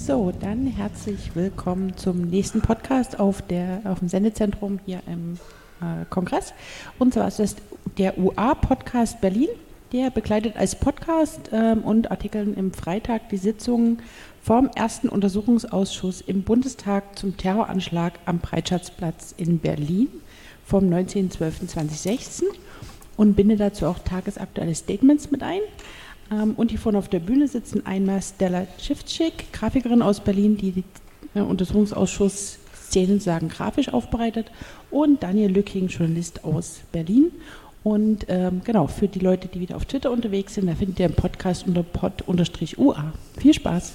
So, dann herzlich willkommen zum nächsten Podcast auf dem Sendezentrum hier im Kongress. Und zwar ist es der UA-Podcast Berlin. Der begleitet als Podcast und Artikeln im Freitag die Sitzungen vom ersten Untersuchungsausschuss im Bundestag zum Terroranschlag am Breitschatzplatz in Berlin vom 19.12.2016 und bindet dazu auch tagesaktuelle Statements mit ein. Und hier vorne auf der Bühne sitzen einmal Stella Cifcik, Grafikerin aus Berlin, die Untersuchungsausschuss-Szenen sagen grafisch aufbereitet, und Daniel Lücking, Journalist aus Berlin. Und genau, für die Leute, die wieder auf Twitter unterwegs sind, da findet ihr einen Podcast unter pod_ua. Viel Spaß.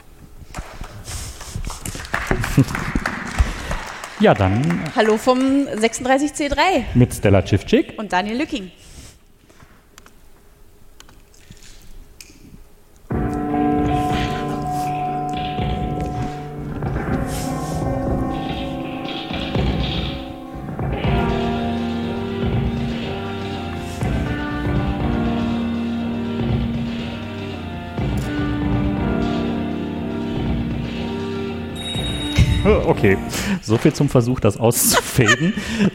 Ja, dann. Hallo vom 36C3. Mit Stella Cifcik. Und Daniel Lücking. Okay, so viel zum Versuch, das auszufaden.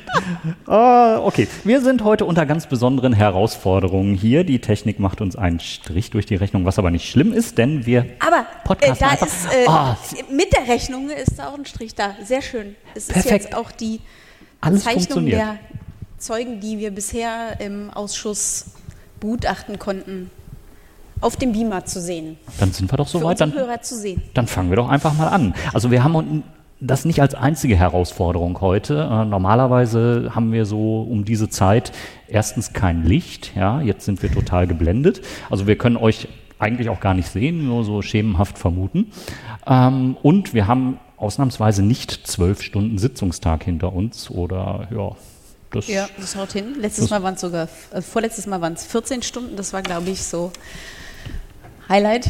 Okay, wir sind heute unter ganz besonderen Herausforderungen hier. Die Technik macht uns einen Strich durch die Rechnung, was aber nicht schlimm ist, denn wir podcasten da einfach. ist mit der Rechnung ist da auch ein Strich da. Sehr schön. Es ist jetzt auch die Alles Zeichnung der Zeugen, die wir bisher im Ausschuss begutachten konnten, auf dem Beamer zu sehen. Dann sind wir doch soweit. Dann fangen wir doch einfach mal an. Also wir haben das nicht als einzige Herausforderung heute. Normalerweise haben wir so um diese Zeit erstens kein Licht. Ja, jetzt sind wir total geblendet. Also wir können euch eigentlich auch gar nicht sehen, nur so schemenhaft vermuten. Und wir haben ausnahmsweise nicht 12 Stunden Sitzungstag hinter uns oder das haut hin. Vorletztes Mal waren es 14 Stunden. Das war, glaube ich, so Highlight.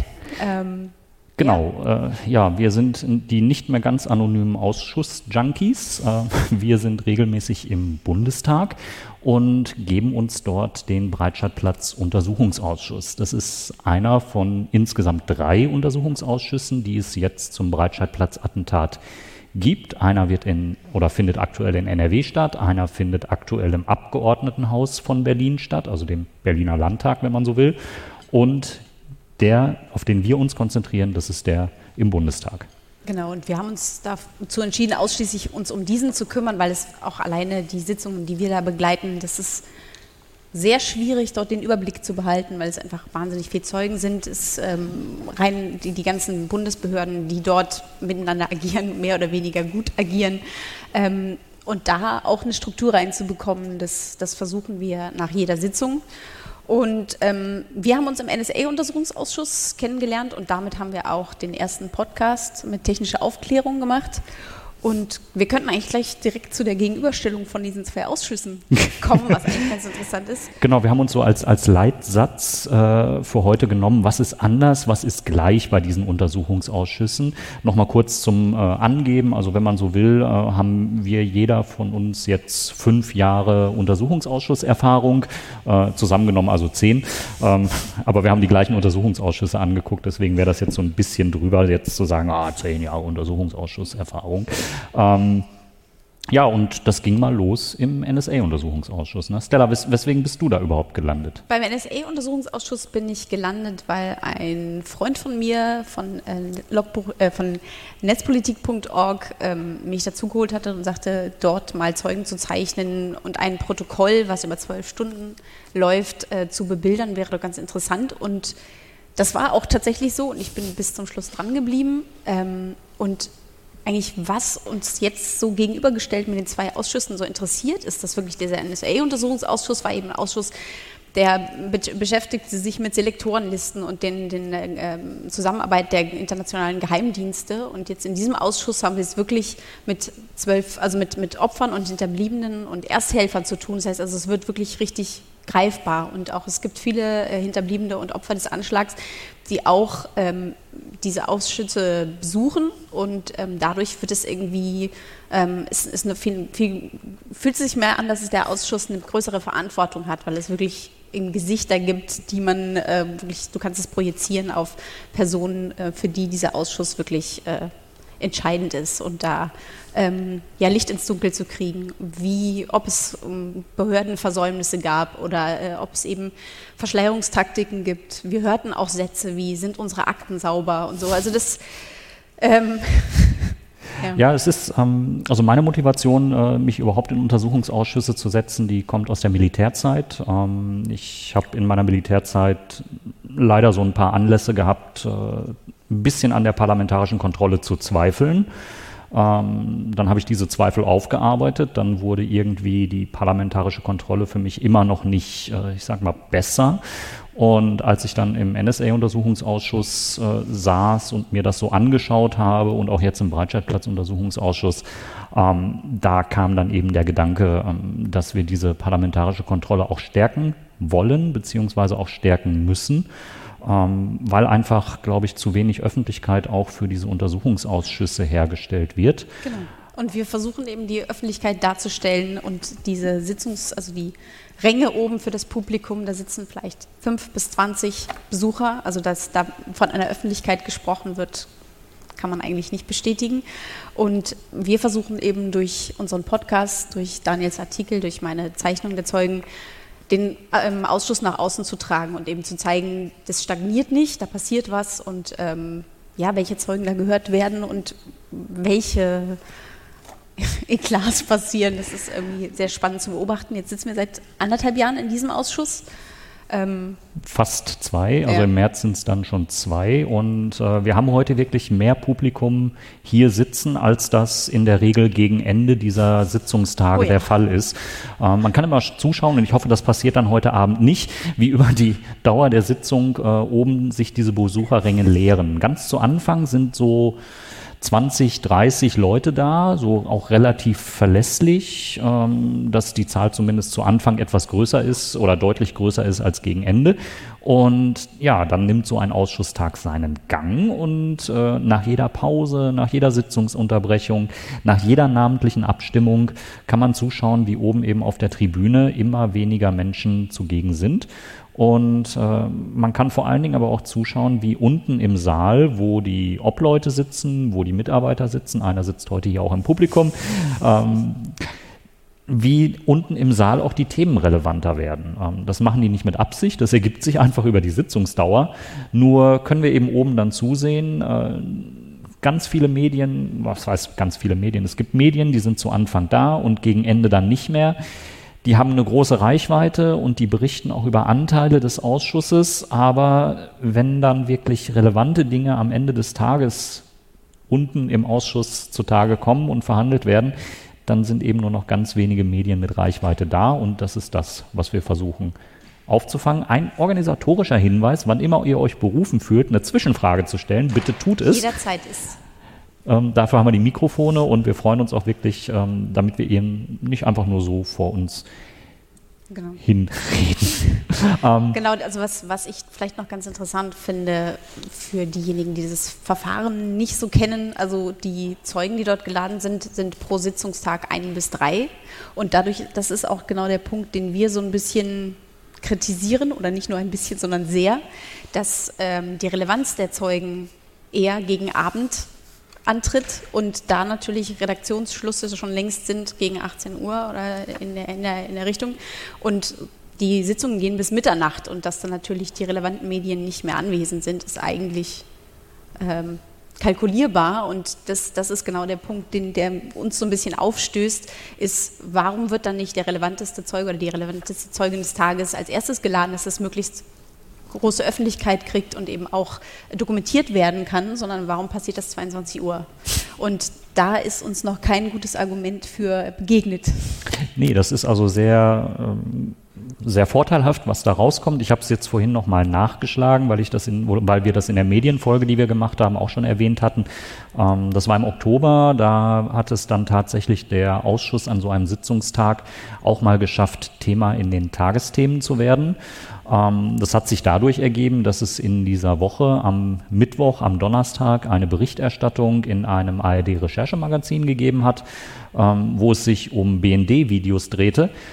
Genau, wir sind die nicht mehr ganz anonymen Ausschuss-Junkies. Wir sind regelmäßig im Bundestag und geben uns dort den Breitscheidplatz-Untersuchungsausschuss. Das ist einer von insgesamt 3 Untersuchungsausschüssen, die es jetzt zum Breitscheidplatz-Attentat gibt. Einer findet aktuell in NRW statt, einer findet aktuell im Abgeordnetenhaus von Berlin statt, also dem Berliner Landtag, wenn man so will. Und der, auf den wir uns konzentrieren, das ist der im Bundestag. Genau, und wir haben uns dazu entschieden, ausschließlich uns um diesen zu kümmern, weil es auch alleine die Sitzungen, die wir da begleiten, das ist sehr schwierig, dort den Überblick zu behalten, weil es einfach wahnsinnig viele Zeugen sind. Es rein die ganzen Bundesbehörden, die dort miteinander agieren, mehr oder weniger gut agieren. Und da auch eine Struktur reinzubekommen, das versuchen wir nach jeder Sitzung. Und wir haben uns im NSA-Untersuchungsausschuss kennengelernt und damit haben wir auch den ersten Podcast mit technischer Aufklärung gemacht. Und wir könnten eigentlich gleich direkt zu der Gegenüberstellung von diesen 2 Ausschüssen kommen, was eigentlich ganz interessant ist. Genau, wir haben uns so als Leitsatz für heute genommen, was ist anders, was ist gleich bei diesen Untersuchungsausschüssen. Nochmal kurz zum Angeben, also wenn man so will, haben wir jeder von uns jetzt 5 Jahre Untersuchungsausschusserfahrung, zusammengenommen also 10, aber wir haben die gleichen Untersuchungsausschüsse angeguckt, deswegen wäre das jetzt so ein bisschen drüber, jetzt zu sagen, 10 Jahre Untersuchungsausschusserfahrung. Und das ging mal los im NSA-Untersuchungsausschuss. Ne? Stella, weswegen bist du da überhaupt gelandet? Beim NSA-Untersuchungsausschuss bin ich gelandet, weil ein Freund von mir von netzpolitik.org mich dazugeholt hatte und sagte, dort mal Zeugen zu zeichnen und ein Protokoll, was über 12 Stunden läuft, zu bebildern, wäre doch ganz interessant. Und das war auch tatsächlich so und ich bin bis zum Schluss dran geblieben. Und eigentlich, was uns jetzt so gegenübergestellt mit den 2 Ausschüssen so interessiert, ist, dass wirklich dieser NSA-Untersuchungsausschuss war eben ein Ausschuss, der beschäftigte sich mit Selektorenlisten und den Zusammenarbeit der internationalen Geheimdienste. Und jetzt in diesem Ausschuss haben wir es wirklich mit mit Opfern und Hinterbliebenen und Ersthelfern zu tun. Das heißt, also es wird wirklich richtig greifbar. Und auch es gibt viele Hinterbliebene und Opfer des Anschlags, die auch diese Ausschüsse besuchen und dadurch wird es irgendwie, fühlt sich mehr an, dass der Ausschuss eine größere Verantwortung hat, weil es wirklich Gesichter gibt, die man wirklich, du kannst es projizieren auf Personen, für die dieser Ausschuss wirklich entscheidend ist und da Licht ins Dunkel zu kriegen, ob es Behördenversäumnisse gab oder ob es eben Verschleierungstaktiken gibt. Wir hörten auch Sätze wie, sind unsere Akten sauber und so. Also das Ja, es ist, also meine Motivation, mich überhaupt in Untersuchungsausschüsse zu setzen, die kommt aus der Militärzeit. Ich habe in meiner Militärzeit leider so ein paar Anlässe gehabt, ein bisschen an der parlamentarischen Kontrolle zu zweifeln. Dann habe ich diese Zweifel aufgearbeitet, dann wurde irgendwie die parlamentarische Kontrolle für mich immer noch nicht, ich sag mal, besser. Und als ich dann im NSA-Untersuchungsausschuss saß und mir das so angeschaut habe und auch jetzt im Breitscheidplatz-Untersuchungsausschuss, da kam dann eben der Gedanke, dass wir diese parlamentarische Kontrolle auch stärken wollen, beziehungsweise auch stärken müssen, weil einfach, glaube ich, zu wenig Öffentlichkeit auch für diese Untersuchungsausschüsse hergestellt wird. Genau. Und wir versuchen eben die Öffentlichkeit darzustellen und diese also die Ränge oben für das Publikum, da sitzen vielleicht 5 bis 20 Besucher, also dass da von einer Öffentlichkeit gesprochen wird, kann man eigentlich nicht bestätigen. Und wir versuchen eben durch unseren Podcast, durch Daniels Artikel, durch meine Zeichnung der Zeugen, den Ausschuss nach außen zu tragen und eben zu zeigen, das stagniert nicht, da passiert was und welche Zeugen da gehört werden und welche Eklats passieren. Das ist irgendwie sehr spannend zu beobachten. Jetzt sitzen wir seit 1,5 Jahren in diesem Ausschuss. Fast 2, also im März sind es dann schon 2 und wir haben heute wirklich mehr Publikum hier sitzen, als das in der Regel gegen Ende dieser Sitzungstage der Fall ist. Man kann immer zuschauen und ich hoffe, das passiert dann heute Abend nicht, wie über die Dauer der Sitzung oben sich diese Besucherränge leeren. Ganz zu Anfang sind so 20, 30 Leute da, so auch relativ verlässlich, dass die Zahl zumindest zu Anfang etwas größer ist oder deutlich größer ist als gegen Ende. Und ja, dann nimmt so ein Ausschusstag seinen Gang und nach jeder Pause, nach jeder Sitzungsunterbrechung, nach jeder namentlichen Abstimmung kann man zuschauen, wie oben eben auf der Tribüne immer weniger Menschen zugegen sind. Und man kann vor allen Dingen aber auch zuschauen, wie unten im Saal, wo die Obleute sitzen, wo die Mitarbeiter sitzen, einer sitzt heute hier auch im Publikum, wie unten im Saal auch die Themen relevanter werden. Das machen die nicht mit Absicht, das ergibt sich einfach über die Sitzungsdauer. Nur können wir eben oben dann zusehen, ganz viele Medien, was heißt ganz viele Medien? Es gibt Medien, die sind zu Anfang da und gegen Ende dann nicht mehr. Die haben eine große Reichweite und die berichten auch über Anteile des Ausschusses, aber wenn dann wirklich relevante Dinge am Ende des Tages unten im Ausschuss zutage kommen und verhandelt werden, dann sind eben nur noch ganz wenige Medien mit Reichweite da und das ist das, was wir versuchen aufzufangen. Ein organisatorischer Hinweis, wann immer ihr euch berufen fühlt, eine Zwischenfrage zu stellen, bitte tut es. Jederzeit ist. Dafür haben wir die Mikrofone und wir freuen uns auch wirklich, damit wir eben nicht einfach nur so vor uns hinreden. Genau, also was ich vielleicht noch ganz interessant finde für diejenigen, die dieses Verfahren nicht so kennen, also die Zeugen, die dort geladen sind pro Sitzungstag 1 bis 3 und dadurch, das ist auch genau der Punkt, den wir so ein bisschen kritisieren oder nicht nur ein bisschen, sondern sehr, dass die Relevanz der Zeugen eher gegen Abend antritt und da natürlich Redaktionsschlüsse schon längst sind gegen 18 Uhr oder in der Richtung und die Sitzungen gehen bis Mitternacht und dass dann natürlich die relevanten Medien nicht mehr anwesend sind, ist eigentlich kalkulierbar und das ist genau der Punkt, der uns so ein bisschen aufstößt, ist, warum wird dann nicht der relevanteste Zeuge oder die relevanteste Zeugin des Tages als erstes geladen, dass das möglichst große Öffentlichkeit kriegt und eben auch dokumentiert werden kann, sondern warum passiert das 22 Uhr? Und da ist uns noch kein gutes Argument für begegnet. Nee, das ist also sehr vorteilhaft, was da rauskommt. Ich habe es jetzt vorhin nochmal nachgeschlagen, weil wir das in der Medienfolge, die wir gemacht haben, auch schon erwähnt hatten. Das war im Oktober, da hat es dann tatsächlich der Ausschuss an so einem Sitzungstag auch mal geschafft, Thema in den Tagesthemen zu werden. Das hat sich dadurch ergeben, dass es in dieser Woche am Mittwoch, am Donnerstag eine Berichterstattung in einem ARD-Recherchemagazin gegeben hat, wo es sich um BND-Videos drehte.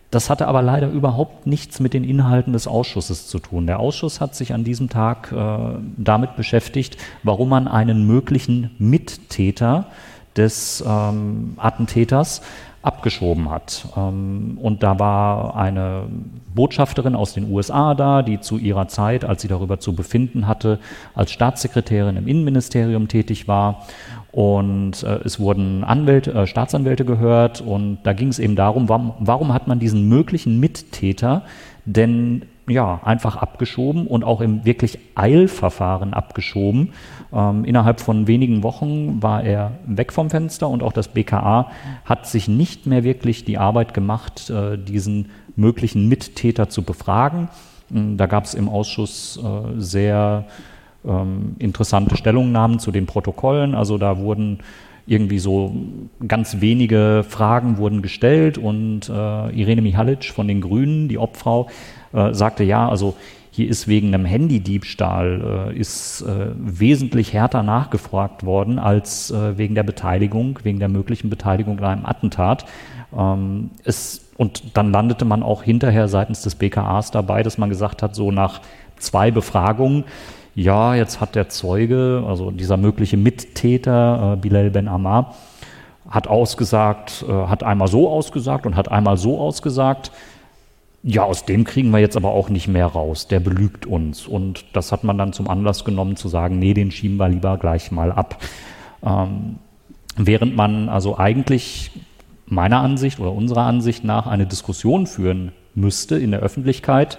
Das hatte aber leider überhaupt nichts mit den Inhalten des Ausschusses zu tun. Der Ausschuss hat sich an diesem Tag damit beschäftigt, warum man einen möglichen Mittäter des Attentäters abgeschoben hat. Und da war eine Botschafterin aus den USA da, die zu ihrer Zeit, als sie darüber zu befinden hatte, als Staatssekretärin im Innenministerium tätig war. Und es wurden Staatsanwälte gehört, und da ging es eben darum, warum hat man diesen möglichen Mittäter denn einfach abgeschoben und auch im wirklich Eilverfahren abgeschoben. Innerhalb von wenigen Wochen war er weg vom Fenster, und auch das BKA hat sich nicht mehr wirklich die Arbeit gemacht, diesen möglichen Mittäter zu befragen. Da gab es im Ausschuss sehr interessante Stellungnahmen zu den Protokollen. Also da wurden irgendwie so ganz wenige Fragen wurden gestellt, und Irene Mihalic von den Grünen, die Obfrau, sagte, also hier ist wegen einem Handydiebstahl wesentlich härter nachgefragt worden als wegen der möglichen Beteiligung an einem Attentat. Und dann landete man auch hinterher seitens des BKAs dabei, dass man gesagt hat, so nach 2 Befragungen, jetzt hat der Zeuge, also dieser mögliche Mittäter, Bilal Ben Ammar, hat einmal so ausgesagt und hat einmal so ausgesagt. Aus dem kriegen wir jetzt aber auch nicht mehr raus, der belügt uns. Und das hat man dann zum Anlass genommen, zu sagen, nee, den schieben wir lieber gleich mal ab. Während man also eigentlich meiner Ansicht oder unserer Ansicht nach eine Diskussion führen müsste in der Öffentlichkeit,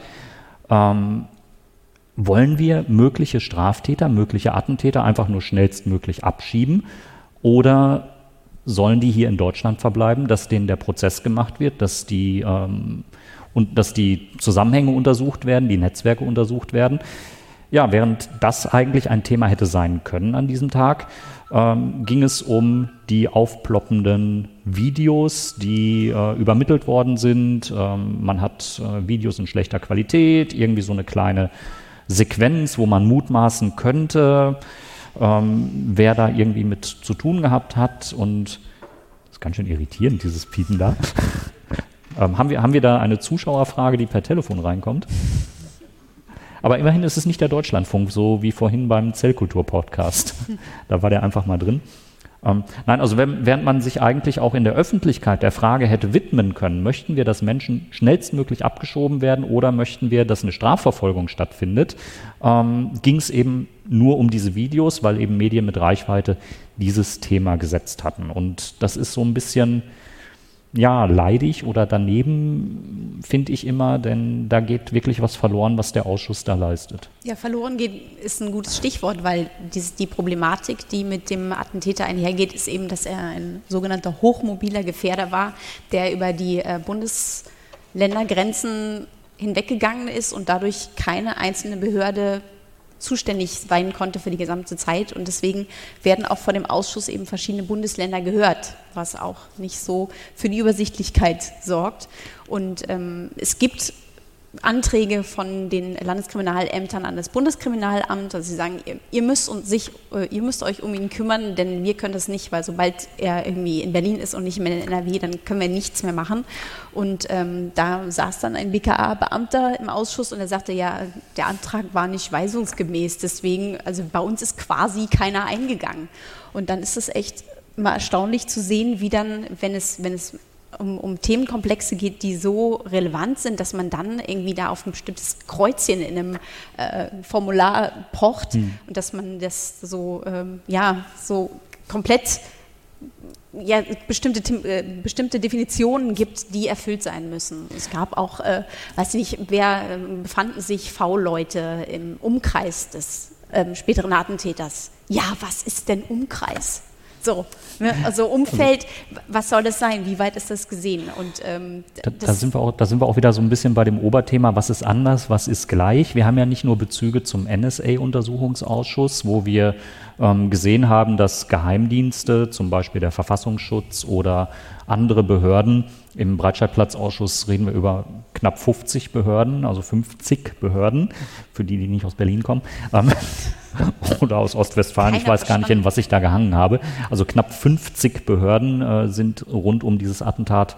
wollen wir mögliche Straftäter, mögliche Attentäter einfach nur schnellstmöglich abschieben, oder sollen die hier in Deutschland verbleiben, dass denen der Prozess gemacht wird, dass die Zusammenhänge untersucht werden, die Netzwerke untersucht werden? Während das eigentlich ein Thema hätte sein können an diesem Tag, ging es um die aufploppenden Videos, die übermittelt worden sind. Man hat Videos in schlechter Qualität, irgendwie so eine kleine Sequenz, wo man mutmaßen könnte, wer da irgendwie mit zu tun gehabt hat. Und das ist ganz schön irritierend, dieses Piepen da. Haben wir da eine Zuschauerfrage, die per Telefon reinkommt? Aber immerhin ist es nicht der Deutschlandfunk, so wie vorhin beim Zellkultur-Podcast. Da war der einfach mal drin. Nein, also während man sich eigentlich auch in der Öffentlichkeit der Frage hätte widmen können, möchten wir, dass Menschen schnellstmöglich abgeschoben werden, oder möchten wir, dass eine Strafverfolgung stattfindet, ging es eben nur um diese Videos, weil eben Medien mit Reichweite dieses Thema gesetzt hatten. Und das ist so ein bisschen leidig oder daneben, finde ich immer, denn da geht wirklich was verloren, was der Ausschuss da leistet. Ja, verloren geht ist ein gutes Stichwort, weil die Problematik, die mit dem Attentäter einhergeht, ist eben, dass er ein sogenannter hochmobiler Gefährder war, der über die Bundesländergrenzen hinweggegangen ist und dadurch keine einzelne Behörde zuständig sein konnte für die gesamte Zeit, und deswegen werden auch vor dem Ausschuss eben verschiedene Bundesländer gehört, was auch nicht so für die Übersichtlichkeit sorgt. Und es gibt Anträge von den Landeskriminalämtern an das Bundeskriminalamt, also sie sagen, ihr müsst euch um ihn kümmern, denn wir können das nicht, weil sobald er irgendwie in Berlin ist und nicht mehr in NRW, dann können wir nichts mehr machen. Und da saß dann ein BKA-Beamter im Ausschuss, und er sagte, der Antrag war nicht weisungsgemäß, deswegen, also bei uns ist quasi keiner eingegangen. Und dann ist es echt mal erstaunlich zu sehen, wie dann, wenn es um Themenkomplexe geht, die so relevant sind, dass man dann irgendwie da auf ein bestimmtes Kreuzchen in einem Formular pocht und dass man das so komplett bestimmte Definitionen gibt, die erfüllt sein müssen. Es gab auch, befanden sich V-Leute im Umkreis des späteren Attentäters. Was ist denn Umkreis? So, also Umfeld, was soll das sein? Wie weit ist das gesehen? Und da sind wir auch wieder so ein bisschen bei dem Oberthema, was ist anders, was ist gleich? Wir haben ja nicht nur Bezüge zum NSA-Untersuchungsausschuss, wo wir gesehen haben, dass Geheimdienste, zum Beispiel der Verfassungsschutz oder andere Behörden, im Breitscheidplatzausschuss reden wir über knapp 50 Behörden, also 50 Behörden, für die nicht aus Berlin kommen, oder aus Ostwestfalen, ich weiß gar nicht, in was ich da gehangen habe. Also knapp 50 Behörden sind rund um dieses Attentat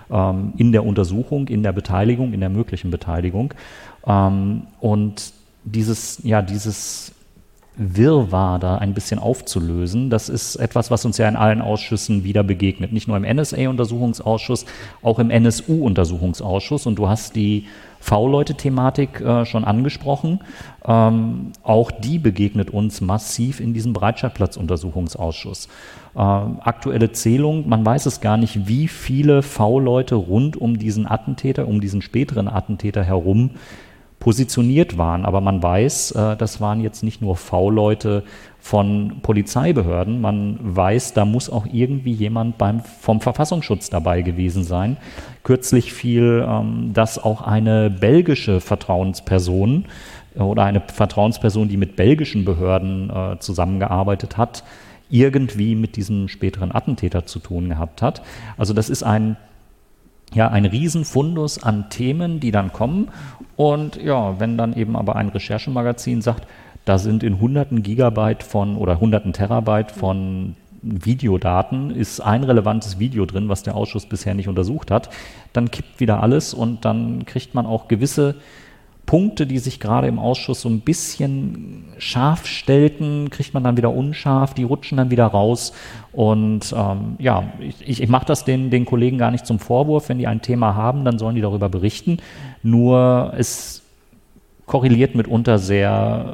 in der Untersuchung, in der Beteiligung, in der möglichen Beteiligung. Und dieses Wirrwarr da ein bisschen aufzulösen, das ist etwas, was uns ja in allen Ausschüssen wieder begegnet. Nicht nur im NSA-Untersuchungsausschuss, auch im NSU-Untersuchungsausschuss. Und du hast die V-Leute-Thematik schon angesprochen. Auch die begegnet uns massiv in diesem Breitscheidplatz-Untersuchungsausschuss. Aktuelle Zählung, man weiß es gar nicht, wie viele V-Leute rund um diesen Attentäter, um diesen späteren Attentäter herum positioniert waren. Aber man weiß, das waren jetzt nicht nur V-Leute von Polizeibehörden. Man weiß, da muss auch irgendwie jemand vom Verfassungsschutz dabei gewesen sein. Kürzlich fiel, dass auch eine belgische Vertrauensperson oder eine Vertrauensperson, die mit belgischen Behörden zusammengearbeitet hat, irgendwie mit diesem späteren Attentäter zu tun gehabt hat. Also das ist ein Riesenfundus an Themen, die dann kommen. Und ja, wenn dann eben aber ein Recherchemagazin sagt, da sind in hunderten Gigabyte oder hunderten Terabyte von Videodaten, ist ein relevantes Video drin, was der Ausschuss bisher nicht untersucht hat, dann kippt wieder alles und dann kriegt man auch gewisse Punkte, die sich gerade im Ausschuss so ein bisschen scharf stellten, kriegt man dann wieder unscharf, die rutschen dann wieder raus. Und ich mache das den Kollegen gar nicht zum Vorwurf. Wenn die ein Thema haben, dann sollen die darüber berichten. Nur es korreliert mitunter sehr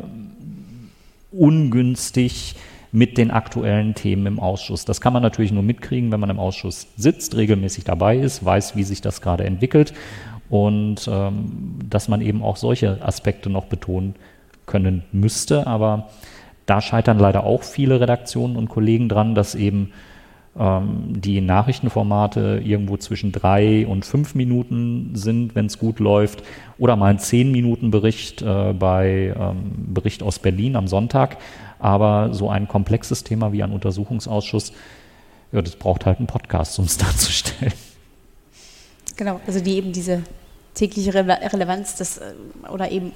ungünstig mit den aktuellen Themen im Ausschuss. Das kann man natürlich nur mitkriegen, wenn man im Ausschuss sitzt, regelmäßig dabei ist, weiß, wie sich das gerade entwickelt. Und dass man eben auch solche Aspekte noch betonen können müsste. Aber da scheitern leider auch viele Redaktionen und Kollegen dran, dass eben die Nachrichtenformate irgendwo zwischen 3 und 5 Minuten sind, wenn es gut läuft, oder mal ein 10-Minuten-Bericht bei Bericht aus Berlin am Sonntag. Aber so ein komplexes Thema wie ein Untersuchungsausschuss, ja, das braucht halt einen Podcast, um es darzustellen. Genau, also die eben diese tägliche Relevanz oder eben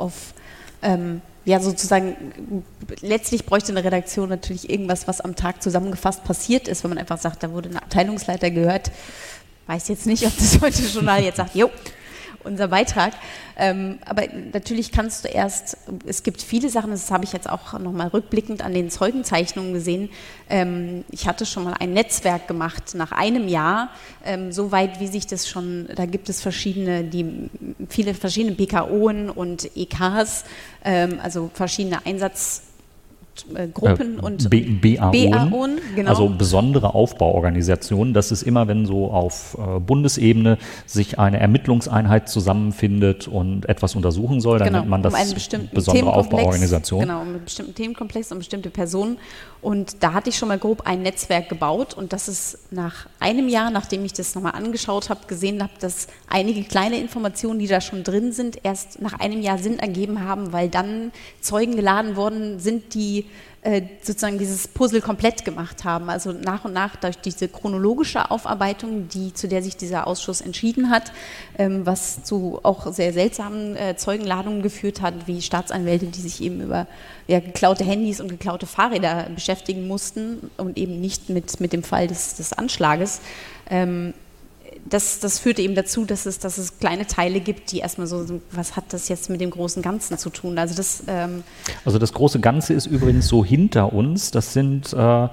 sozusagen, letztlich bräuchte eine Redaktion natürlich irgendwas, was am Tag zusammengefasst passiert ist, wenn man einfach sagt, da wurde ein Abteilungsleiter gehört, weiß jetzt nicht, ob das heute Journal jetzt sagt, jo, unser Beitrag. Aber natürlich kannst du es gibt viele Sachen, das habe ich jetzt auch nochmal rückblickend an den Zeugenzeichnungen gesehen. Ich hatte schon mal ein Netzwerk gemacht nach einem Jahr, soweit wie sich das schon, da gibt es viele verschiedene PKOen und EKs, also verschiedene Einsatzgruppen und BAOen, genau. Also besondere Aufbauorganisationen. Das ist immer, wenn so auf Bundesebene sich eine Ermittlungseinheit zusammenfindet und etwas untersuchen soll, dann nennt man das besondere Aufbauorganisation. Genau, um einen bestimmten Themenkomplex und bestimmte Personen. Und da hatte ich schon mal grob ein Netzwerk gebaut und das ist nach einem Jahr, nachdem ich das nochmal angeschaut habe, gesehen habe, dass einige kleine Informationen, die da schon drin sind, erst nach einem Jahr Sinn ergeben haben, weil dann Zeugen geladen worden sind, die sozusagen dieses Puzzle komplett gemacht haben. Also nach und nach durch diese chronologische Aufarbeitung, zu der sich dieser Ausschuss entschieden hat, was zu auch sehr seltsamen Zeugenladungen geführt hat, wie Staatsanwälte, die sich eben über geklaute Handys und geklaute Fahrräder beschäftigen mussten und eben nicht mit dem Fall des Anschlages. Das führte eben dazu, dass es kleine Teile gibt, die erstmal so, was hat das jetzt mit dem großen Ganzen zu tun? Also das große Ganze ist übrigens so hinter uns, das sind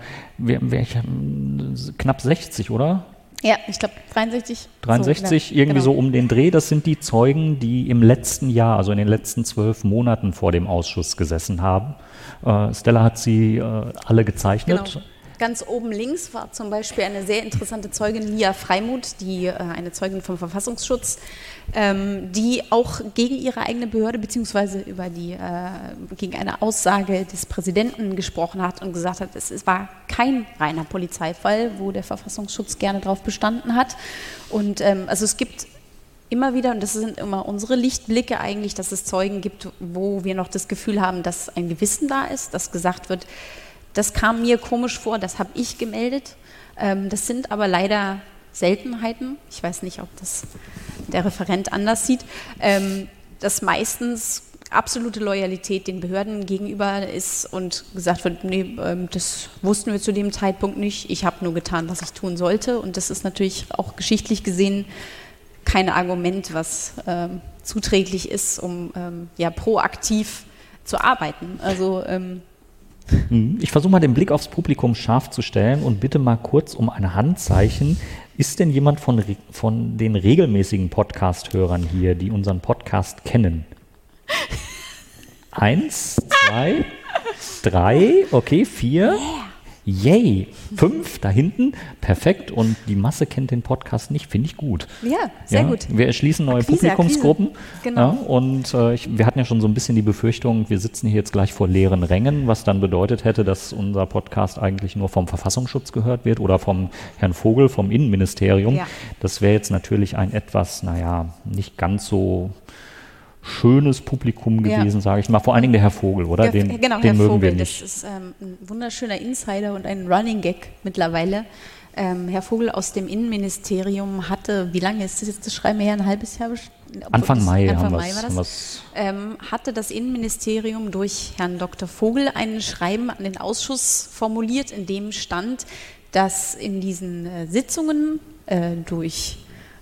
knapp 60, oder? Ja, ich glaube 63. 63, so um den Dreh. Das sind die Zeugen, die im letzten Jahr, also in den letzten 12 Monaten vor dem Ausschuss gesessen haben. Stella hat sie alle gezeichnet. Genau. Ganz oben links war zum Beispiel eine sehr interessante Zeugin, Lia Freimuth, eine Zeugin vom Verfassungsschutz, die auch gegen ihre eigene Behörde beziehungsweise gegen eine Aussage des Präsidenten gesprochen hat und gesagt hat, es war kein reiner Polizeifall, wo der Verfassungsschutz gerne drauf bestanden hat. Und also es gibt immer wieder, und das sind immer unsere Lichtblicke eigentlich, dass es Zeugen gibt, wo wir noch das Gefühl haben, dass ein Gewissen da ist, dass gesagt wird, das kam mir komisch vor, das habe ich gemeldet. Das sind aber leider Seltenheiten. Ich weiß nicht, ob das der Referent anders sieht. Dass meistens absolute Loyalität den Behörden gegenüber ist und gesagt wird, nee, das wussten wir zu dem Zeitpunkt nicht, ich habe nur getan, was ich tun sollte. Und das ist natürlich auch geschichtlich gesehen kein Argument, was zuträglich ist, um proaktiv zu arbeiten. Also ich versuche mal den Blick aufs Publikum scharf zu stellen und bitte mal kurz um ein Handzeichen. Ist denn jemand von den regelmäßigen Podcast-Hörern hier, die unseren Podcast kennen? 1, 2, 3, okay, 4. Yay, 5 da hinten, perfekt. Und die Masse kennt den Podcast nicht, finde ich gut. Ja, sehr gut. Wir erschließen neue Publikumsgruppen. Genau. Ja, und wir hatten ja schon so ein bisschen die Befürchtung, wir sitzen hier jetzt gleich vor leeren Rängen, was dann bedeutet hätte, dass unser Podcast eigentlich nur vom Verfassungsschutz gehört wird oder vom Herrn Vogel, vom Innenministerium. Ja. Das wäre jetzt natürlich ein etwas, nicht ganz so schönes Publikum gewesen, sage ich mal. Vor allen Dingen der Herr Vogel, oder? Den Herr mögen Vogel, wir nicht. Das ist ein wunderschöner Insider und ein Running Gag mittlerweile. Herr Vogel aus dem Innenministerium hatte, wie lange ist das jetzt das Schreiben her? Ein halbes Jahr? Anfang Mai war das. Hatte das Innenministerium durch Herrn Dr. Vogel ein Schreiben an den Ausschuss formuliert, in dem stand, dass in diesen Sitzungen durch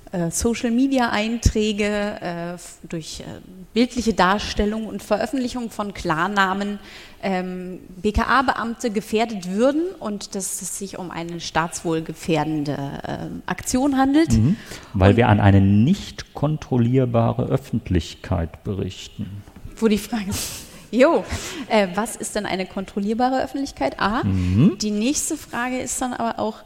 Social-Media-Einträge, durch bildliche Darstellung und Veröffentlichung von Klarnamen BKA-Beamte gefährdet würden und dass es sich um eine staatswohlgefährdende Aktion handelt. Weil wir an eine nicht kontrollierbare Öffentlichkeit berichten. Wo die Frage ist, was ist denn eine kontrollierbare Öffentlichkeit? Die nächste Frage ist dann aber auch,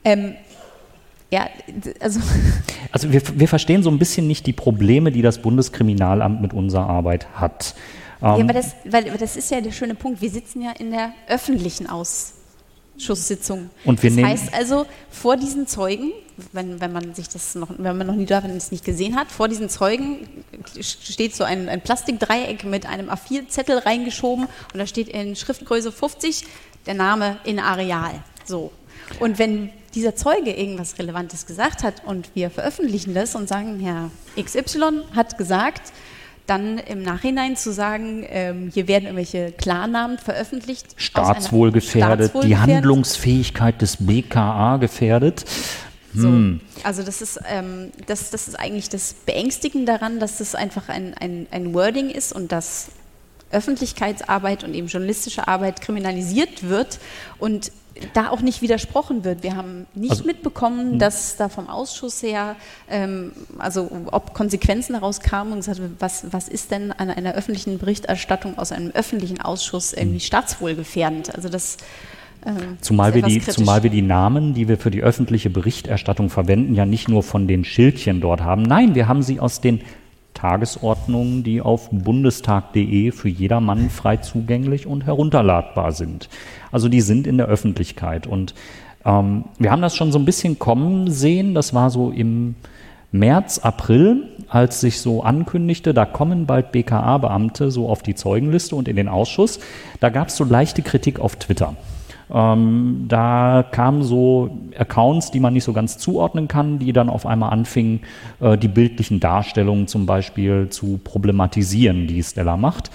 also wir verstehen so ein bisschen nicht die Probleme, die das Bundeskriminalamt mit unserer Arbeit hat. Aber das ist ja der schöne Punkt. Wir sitzen ja in der öffentlichen Ausschusssitzung. Und das heißt also, vor diesen Zeugen, wenn man noch nie da, wenn man es nicht gesehen hat, vor diesen Zeugen steht so ein Plastikdreieck mit einem A4-Zettel reingeschoben und da steht in Schriftgröße 50 der Name in Areal. So. Und wenn dieser Zeuge irgendwas Relevantes gesagt hat und wir veröffentlichen das und sagen, Herr XY hat gesagt, dann im Nachhinein zu sagen, hier werden irgendwelche Klarnamen veröffentlicht. Staatswohlgefährdet, die Handlungsfähigkeit des BKA gefährdet. So, also das ist eigentlich das Beängstigende daran, dass das einfach ein Wording ist und dass Öffentlichkeitsarbeit und eben journalistische Arbeit kriminalisiert wird und da auch nicht widersprochen wird. Wir haben nicht mitbekommen, dass da vom Ausschuss her, ob Konsequenzen daraus kamen und gesagt, was ist denn an einer öffentlichen Berichterstattung aus einem öffentlichen Ausschuss irgendwie staatswohlgefährdend? Also das Zumal wir die Namen, die wir für die öffentliche Berichterstattung verwenden, ja nicht nur von den Schildchen dort haben. Nein, wir haben sie aus den Tagesordnungen, die auf bundestag.de für jedermann frei zugänglich und herunterladbar sind. Also die sind in der Öffentlichkeit. Und wir haben das schon so ein bisschen kommen sehen. Das war so im März, April, als sich so ankündigte, da kommen bald BKA-Beamte so auf die Zeugenliste und in den Ausschuss. Da gab es so leichte Kritik auf Twitter. Da kamen so Accounts, die man nicht so ganz zuordnen kann, die dann auf einmal anfingen, die bildlichen Darstellungen zum Beispiel zu problematisieren, die Stella macht.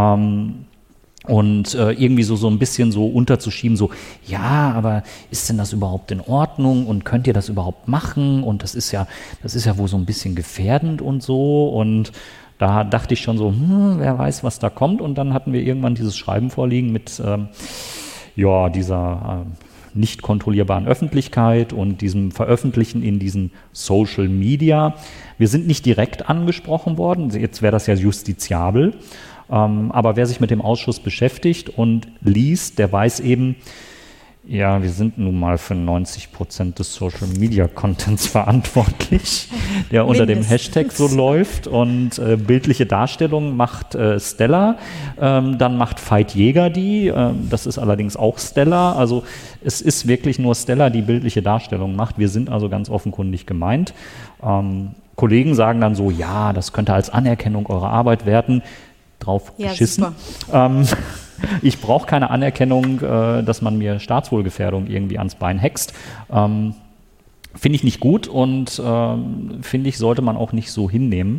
Und irgendwie so ein bisschen so unterzuschieben, so, ja, aber ist denn das überhaupt in Ordnung und könnt ihr das überhaupt machen? Und das ist ja wohl so ein bisschen gefährdend und so. Und da dachte ich schon so, wer weiß, was da kommt. Und dann hatten wir irgendwann dieses Schreiben vorliegen mit dieser nicht kontrollierbaren Öffentlichkeit und diesem Veröffentlichen in diesen Social Media. Wir sind nicht direkt angesprochen worden, jetzt wäre das ja justiziabel, aber wer sich mit dem Ausschuss beschäftigt und liest, der weiß eben, ja, wir sind nun mal für 90% des Social-Media-Contents verantwortlich, der unter dem Hashtag so läuft und bildliche Darstellung macht Stella, dann macht Veit Jäger die, das ist allerdings auch Stella, also es ist wirklich nur Stella, die bildliche Darstellung macht, wir sind also ganz offenkundig gemeint. Kollegen sagen dann so, ja, das könnte als Anerkennung eurer Arbeit werden, drauf geschissen. Ich brauche keine Anerkennung, dass man mir Staatswohlgefährdung irgendwie ans Bein hext. Finde ich nicht gut und finde ich, sollte man auch nicht so hinnehmen.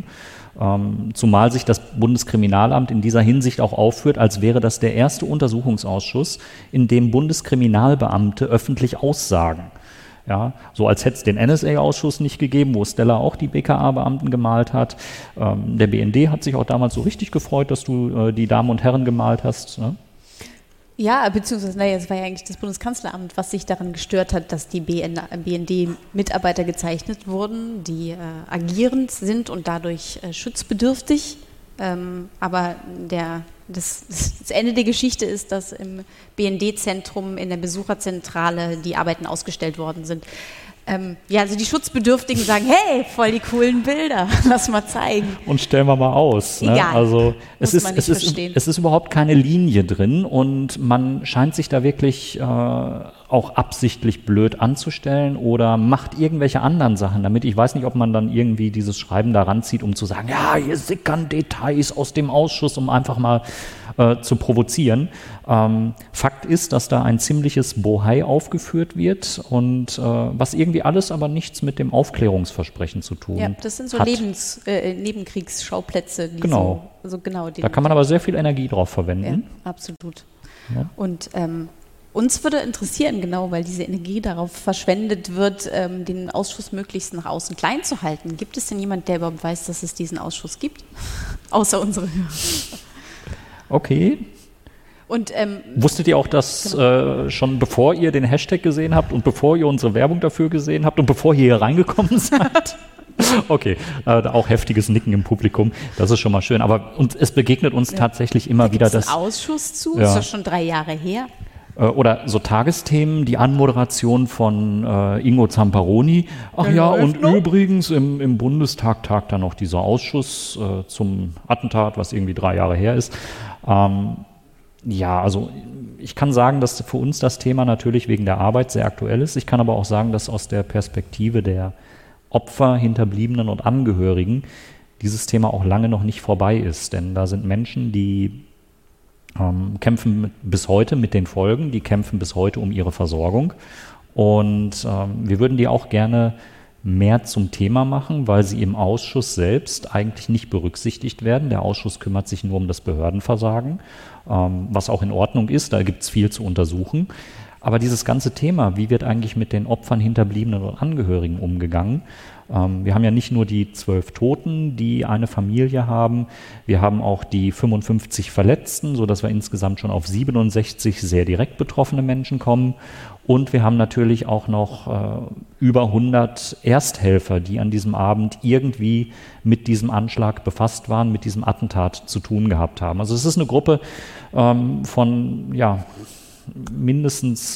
Zumal sich das Bundeskriminalamt in dieser Hinsicht auch aufführt, als wäre das der erste Untersuchungsausschuss, in dem Bundeskriminalbeamte öffentlich aussagen. Ja, so als hätte es den NSA-Ausschuss nicht gegeben, wo Stella auch die BKA-Beamten gemalt hat. Der BND hat sich auch damals so richtig gefreut, dass du die Damen und Herren gemalt hast. Ne? Ja, beziehungsweise, es war ja eigentlich das Bundeskanzleramt, was sich daran gestört hat, dass die BND-Mitarbeiter gezeichnet wurden, die agierend sind und dadurch schutzbedürftig. Aber das Ende der Geschichte ist, dass im BND-Zentrum in der Besucherzentrale die Arbeiten ausgestellt worden sind. Also die Schutzbedürftigen sagen, hey, voll die coolen Bilder, lass mal zeigen. Und stellen wir mal aus. Ne? Egal, also es ist überhaupt keine Linie drin und man scheint sich da wirklich auch absichtlich blöd anzustellen oder macht irgendwelche anderen Sachen damit. Ich weiß nicht, ob man dann irgendwie dieses Schreiben da ranzieht, um zu sagen, ja, hier sickern Details aus dem Ausschuss, um einfach mal zu provozieren. Fakt ist, dass da ein ziemliches Bohai aufgeführt wird und was irgendwie alles aber nichts mit dem Aufklärungsversprechen zu tun hat. Ja, das sind so Nebenkriegsschauplätze. Die genau. Da kann man aber sehr viel Energie drauf verwenden. Ja, absolut. Ja. Und uns würde interessieren, genau, weil diese Energie darauf verschwendet wird, den Ausschuss möglichst nach außen klein zu halten. Gibt es denn jemand, der überhaupt weiß, dass es diesen Ausschuss gibt? Außer unsere Hörer. Okay. Und, wusstet ihr auch, dass schon bevor ihr den Hashtag gesehen habt und bevor ihr unsere Werbung dafür gesehen habt und bevor ihr hier reingekommen seid? Okay, auch heftiges Nicken im Publikum, das ist schon mal schön. Aber es begegnet uns tatsächlich immer wieder das. Ausschuss zu, ist das schon 3 Jahre her? Oder so Tagesthemen, die Anmoderation von Ingo Zamparoni. Ach ja, und noch? Übrigens im Bundestag tagt da noch dieser Ausschuss zum Attentat, was irgendwie 3 Jahre her ist. Also ich kann sagen, dass für uns das Thema natürlich wegen der Arbeit sehr aktuell ist. Ich kann aber auch sagen, dass aus der Perspektive der Opfer, Hinterbliebenen und Angehörigen dieses Thema auch lange noch nicht vorbei ist. Denn da sind Menschen, die kämpfen bis heute mit den Folgen, die kämpfen bis heute um ihre Versorgung. Und wir würden die auch gerne mehr zum Thema machen, weil sie im Ausschuss selbst eigentlich nicht berücksichtigt werden. Der Ausschuss kümmert sich nur um das Behördenversagen, was auch in Ordnung ist, da gibt es viel zu untersuchen. Aber dieses ganze Thema, wie wird eigentlich mit den Opfern, Hinterbliebenen und Angehörigen umgegangen? Wir haben ja nicht nur die 12 Toten, die eine Familie haben, wir haben auch die 55 Verletzten, sodass wir insgesamt schon auf 67 sehr direkt betroffene Menschen kommen. Und wir haben natürlich auch noch über 100 Ersthelfer, die an diesem Abend irgendwie mit diesem Anschlag befasst waren, mit diesem Attentat zu tun gehabt haben. Also es ist eine Gruppe von mindestens,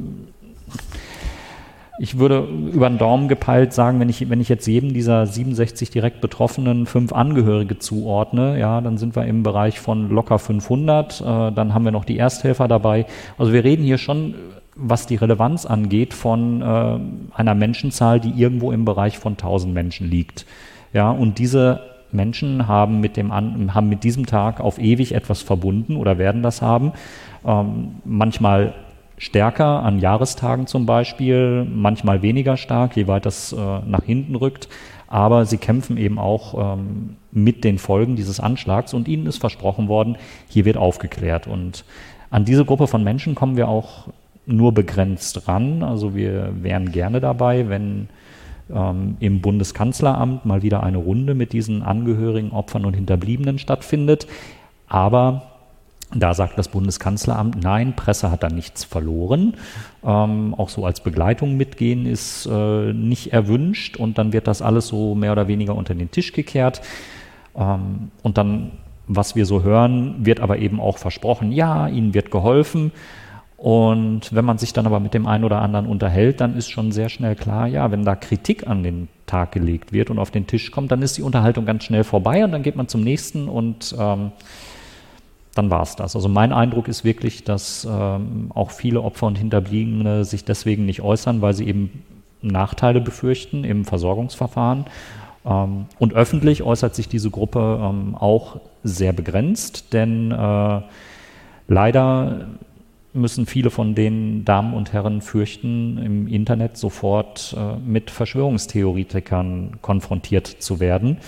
ich würde über den Daumen gepeilt sagen, wenn ich jetzt jedem dieser 67 direkt Betroffenen 5 Angehörige zuordne, ja, dann sind wir im Bereich von locker 500, dann haben wir noch die Ersthelfer dabei. Also wir reden hier schon, was die Relevanz angeht, von einer Menschenzahl, die irgendwo im Bereich von 1000 Menschen liegt. Ja, und diese Menschen haben mit diesem Tag auf ewig etwas verbunden oder werden das haben. Manchmal stärker an Jahrestagen zum Beispiel, manchmal weniger stark, je weit das nach hinten rückt. Aber sie kämpfen eben auch mit den Folgen dieses Anschlags und ihnen ist versprochen worden, hier wird aufgeklärt. Und an diese Gruppe von Menschen kommen wir auch nur begrenzt ran. Also wir wären gerne dabei, wenn im Bundeskanzleramt mal wieder eine Runde mit diesen Angehörigen, Opfern und Hinterbliebenen stattfindet. Aber da sagt das Bundeskanzleramt, nein, Presse hat da nichts verloren. Auch so als Begleitung mitgehen ist nicht erwünscht und dann wird das alles so mehr oder weniger unter den Tisch gekehrt. Und dann, was wir so hören, wird aber eben auch versprochen, ja, ihnen wird geholfen. Und wenn man sich dann aber mit dem einen oder anderen unterhält, dann ist schon sehr schnell klar, ja, wenn da Kritik an den Tag gelegt wird und auf den Tisch kommt, dann ist die Unterhaltung ganz schnell vorbei und dann geht man zum nächsten und dann war es das. Also mein Eindruck ist wirklich, dass auch viele Opfer und Hinterbliebene sich deswegen nicht äußern, weil sie eben Nachteile befürchten im Versorgungsverfahren. Und öffentlich äußert sich diese Gruppe auch sehr begrenzt, denn leider müssen viele von den Damen und Herren fürchten, im Internet sofort mit Verschwörungstheoretikern konfrontiert zu werden,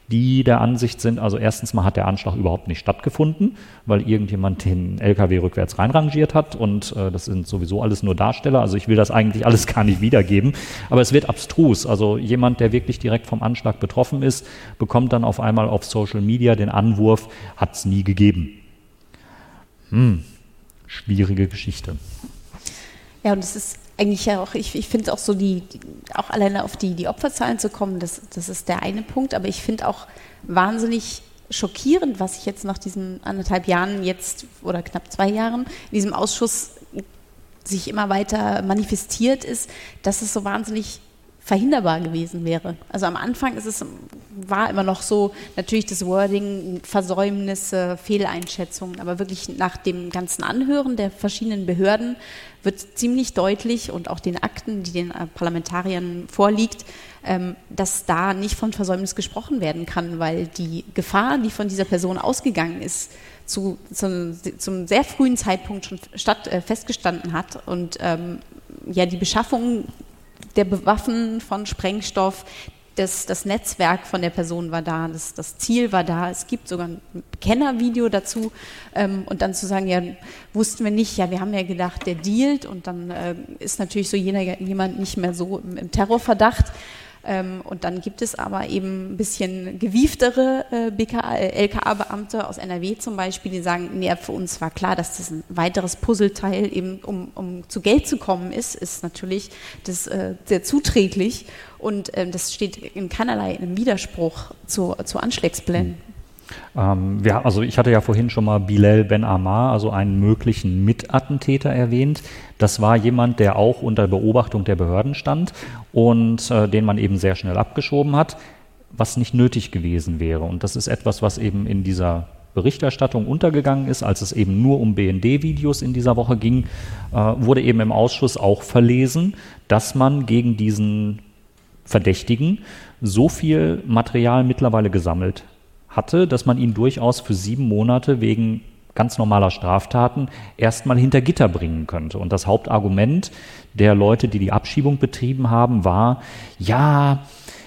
die der Ansicht sind, also erstens mal hat der Anschlag überhaupt nicht stattgefunden, weil irgendjemand den LKW rückwärts reinrangiert hat und das sind sowieso alles nur Darsteller, also ich will das eigentlich alles gar nicht wiedergeben, aber es wird abstrus, also jemand, der wirklich direkt vom Anschlag betroffen ist, bekommt dann auf einmal auf Social Media den Anwurf, hat es nie gegeben. Schwierige Geschichte. Ja, und es ist eigentlich ja auch, ich finde auch so, auch alleine auf die Opferzahlen zu kommen, das ist der eine Punkt, aber ich finde auch wahnsinnig schockierend, was sich jetzt nach diesen 1,5 Jahren jetzt oder knapp 2 Jahren in diesem Ausschuss sich immer weiter manifestiert ist, dass es so wahnsinnig verhinderbar gewesen wäre. Also am Anfang war immer noch so, natürlich das Wording, Versäumnisse, Fehleinschätzungen, aber wirklich nach dem ganzen Anhören der verschiedenen Behörden wird ziemlich deutlich und auch den Akten, die den Parlamentariern vorliegt, dass da nicht von Versäumnis gesprochen werden kann, weil die Gefahr, die von dieser Person ausgegangen ist, zum sehr frühen Zeitpunkt schon festgestanden hat und die Beschaffung der Waffen von Sprengstoff, das Netzwerk von der Person war da, das Ziel war da, es gibt sogar ein Bekennervideo dazu und dann zu sagen, ja, wussten wir nicht, ja, wir haben ja gedacht, der dealt und dann ist natürlich so jemand nicht mehr so im Terrorverdacht. Und dann gibt es aber eben ein bisschen gewieftere LKA-Beamte aus NRW zum Beispiel, die sagen, nee, für uns war klar, dass das ein weiteres Puzzleteil eben, um zu Geld zu kommen ist natürlich das sehr zuträglich und das steht in keinerlei einem Widerspruch zu Anschlagsplänen. Also ich hatte ja vorhin schon mal Bilal Ben Ammar, also einen möglichen Mitattentäter erwähnt. Das war jemand, der auch unter Beobachtung der Behörden stand und den man eben sehr schnell abgeschoben hat, was nicht nötig gewesen wäre. Und das ist etwas, was eben in dieser Berichterstattung untergegangen ist, als es eben nur um BND-Videos in dieser Woche ging, wurde eben im Ausschuss auch verlesen, dass man gegen diesen Verdächtigen so viel Material mittlerweile gesammelt hatte, dass man ihn durchaus für 7 Monate wegen ganz normaler Straftaten erstmal hinter Gitter bringen könnte. Und das Hauptargument der Leute, die die Abschiebung betrieben haben, war, ja,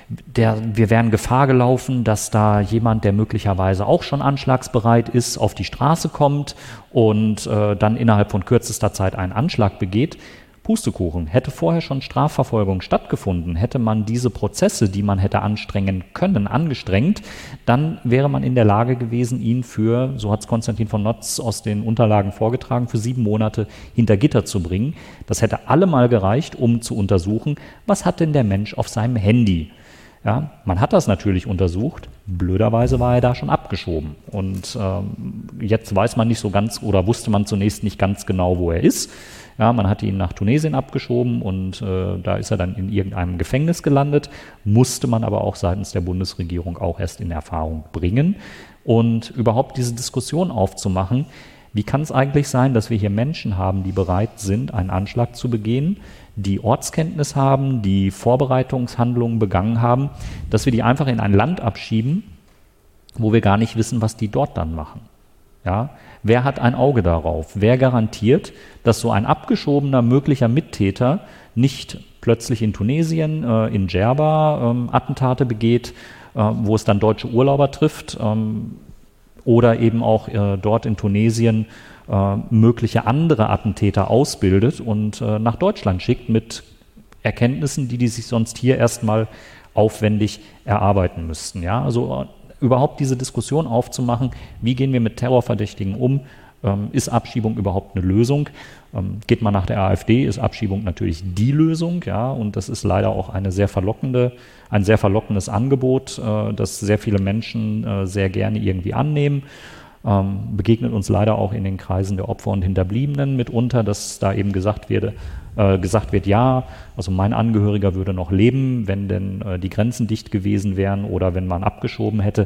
wir wären Gefahr gelaufen, dass da jemand, der möglicherweise auch schon anschlagsbereit ist, auf die Straße kommt und dann innerhalb von kürzester Zeit einen Anschlag begeht. Pustekuchen. Hätte vorher schon Strafverfolgung stattgefunden, hätte man diese Prozesse, die man hätte anstrengen können, angestrengt, dann wäre man in der Lage gewesen, ihn für, so hat es Konstantin von Notz aus den Unterlagen vorgetragen, für 7 Monate hinter Gitter zu bringen. Das hätte allemal gereicht, um zu untersuchen, was hat denn der Mensch auf seinem Handy? Ja, man hat das natürlich untersucht, blöderweise war er da schon abgeschoben und jetzt weiß man nicht so ganz oder wusste man zunächst nicht ganz genau, wo er ist. Ja, man hat ihn nach Tunesien abgeschoben und da ist er dann in irgendeinem Gefängnis gelandet, musste man aber auch seitens der Bundesregierung auch erst in Erfahrung bringen. Und überhaupt diese Diskussion aufzumachen, wie kann es eigentlich sein, dass wir hier Menschen haben, die bereit sind, einen Anschlag zu begehen, die Ortskenntnis haben, die Vorbereitungshandlungen begangen haben, dass wir die einfach in ein Land abschieben, wo wir gar nicht wissen, was die dort dann machen. Ja? Wer hat ein Auge darauf? Wer garantiert, dass so ein abgeschobener möglicher Mittäter nicht plötzlich in Tunesien, in Djerba Attentate begeht, wo es dann deutsche Urlauber trifft oder eben auch dort in Tunesien mögliche andere Attentäter ausbildet und nach Deutschland schickt mit Erkenntnissen, die sich sonst hier erstmal aufwendig erarbeiten müssten. Ja? Also überhaupt diese Diskussion aufzumachen, wie gehen wir mit Terrorverdächtigen um, ist Abschiebung überhaupt eine Lösung? Geht man nach der AfD, ist Abschiebung natürlich die Lösung, ja, und das ist leider auch ein sehr verlockendes Angebot, das sehr viele Menschen sehr gerne irgendwie annehmen. Begegnet uns leider auch in den Kreisen der Opfer und Hinterbliebenen mitunter, dass da eben gesagt wird, ja, also mein Angehöriger würde noch leben, wenn denn die Grenzen dicht gewesen wären oder wenn man abgeschoben hätte.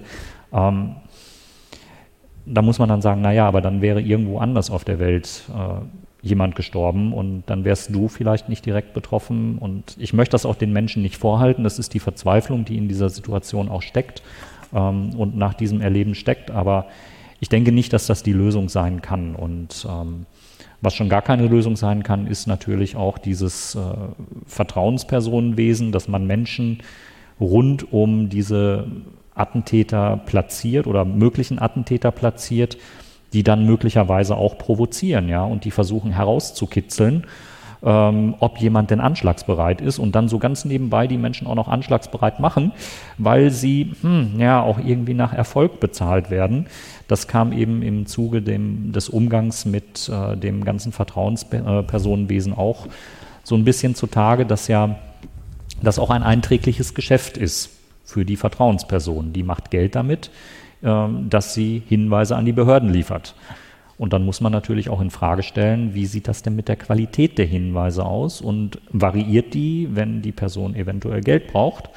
Da muss man dann sagen, naja, aber dann wäre irgendwo anders auf der Welt jemand gestorben und dann wärst du vielleicht nicht direkt betroffen. Und ich möchte das auch den Menschen nicht vorhalten. Das ist die Verzweiflung, die in dieser Situation auch steckt und nach diesem Erleben steckt. Aber ich denke nicht, dass das die Lösung sein kann. Und was schon gar keine Lösung sein kann, ist natürlich auch dieses Vertrauenspersonenwesen, dass man Menschen rund um diese Attentäter platziert oder möglichen Attentäter platziert, die dann möglicherweise auch provozieren, ja, und die versuchen herauszukitzeln, ob jemand denn anschlagsbereit ist und dann so ganz nebenbei die Menschen auch noch anschlagsbereit machen, weil sie auch irgendwie nach Erfolg bezahlt werden. Das kam eben im Zuge des Umgangs mit dem ganzen Vertrauenspersonenwesen auch so ein bisschen zutage, dass ja das auch ein einträgliches Geschäft ist für die Vertrauensperson. Die macht Geld damit, dass sie Hinweise an die Behörden liefert. Und dann muss man natürlich auch in Frage stellen, wie sieht das denn mit der Qualität der Hinweise aus und variiert die, wenn die Person eventuell Geld braucht?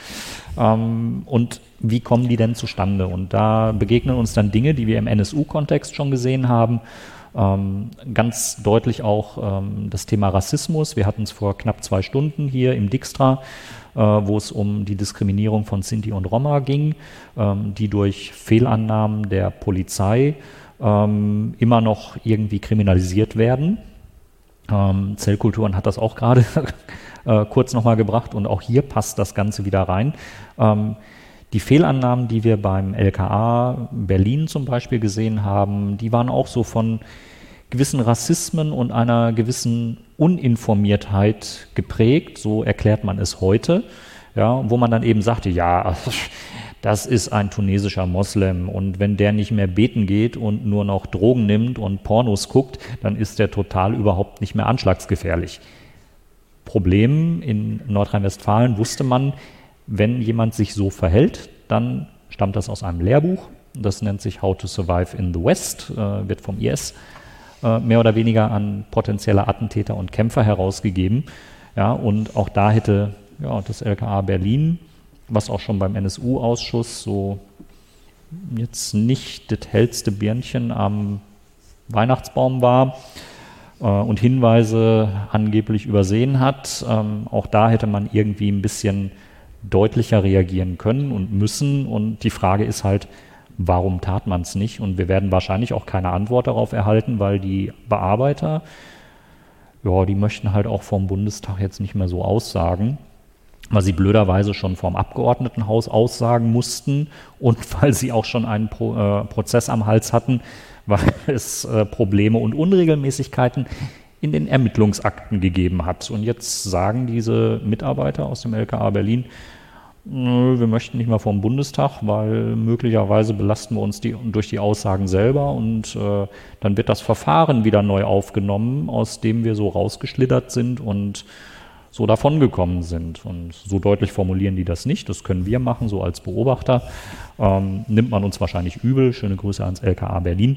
Und wie kommen die denn zustande? Und da begegnen uns dann Dinge, die wir im NSU-Kontext schon gesehen haben. Ganz deutlich auch das Thema Rassismus. Wir hatten es vor knapp 2 Stunden hier im Dijkstra, wo es um die Diskriminierung von Sinti und Roma ging, die durch Fehlannahmen der Polizei immer noch irgendwie kriminalisiert werden. Zellkulturen hat das auch gerade kurz nochmal gebracht und auch hier passt das Ganze wieder rein. Die Fehlannahmen, die wir beim LKA Berlin zum Beispiel gesehen haben, die waren auch so von gewissen Rassismen und einer gewissen Uninformiertheit geprägt, so erklärt man es heute, ja, wo man dann eben sagte, ja, das ist ein tunesischer Moslem und wenn der nicht mehr beten geht und nur noch Drogen nimmt und Pornos guckt, dann ist der total überhaupt nicht mehr anschlagsgefährlich. Problem in Nordrhein-Westfalen wusste man, wenn jemand sich so verhält, dann stammt das aus einem Lehrbuch, das nennt sich How to Survive in the West, wird vom IS mehr oder weniger an potenzielle Attentäter und Kämpfer herausgegeben. Ja, und auch da hätte das LKA Berlin, was auch schon beim NSU-Ausschuss so jetzt nicht das hellste Birnchen am Weihnachtsbaum war und Hinweise angeblich übersehen hat, auch da hätte man irgendwie ein bisschen deutlicher reagieren können und müssen. Und die Frage ist halt, warum tat man es nicht? Und wir werden wahrscheinlich auch keine Antwort darauf erhalten, weil die Bearbeiter, die möchten halt auch vom Bundestag jetzt nicht mehr so aussagen, weil sie blöderweise schon vom Abgeordnetenhaus aussagen mussten und weil sie auch schon einen Prozess am Hals hatten, weil es Probleme und Unregelmäßigkeiten in den Ermittlungsakten gegeben hat. Und jetzt sagen diese Mitarbeiter aus dem LKA Berlin, wir möchten nicht mehr vom Bundestag, weil möglicherweise belasten wir uns durch die Aussagen selber und dann wird das Verfahren wieder neu aufgenommen, aus dem wir so rausgeschlittert sind und so davongekommen sind. Und so deutlich formulieren die das nicht. Das können wir machen, so als Beobachter. Nimmt man uns wahrscheinlich übel. Schöne Grüße ans LKA Berlin.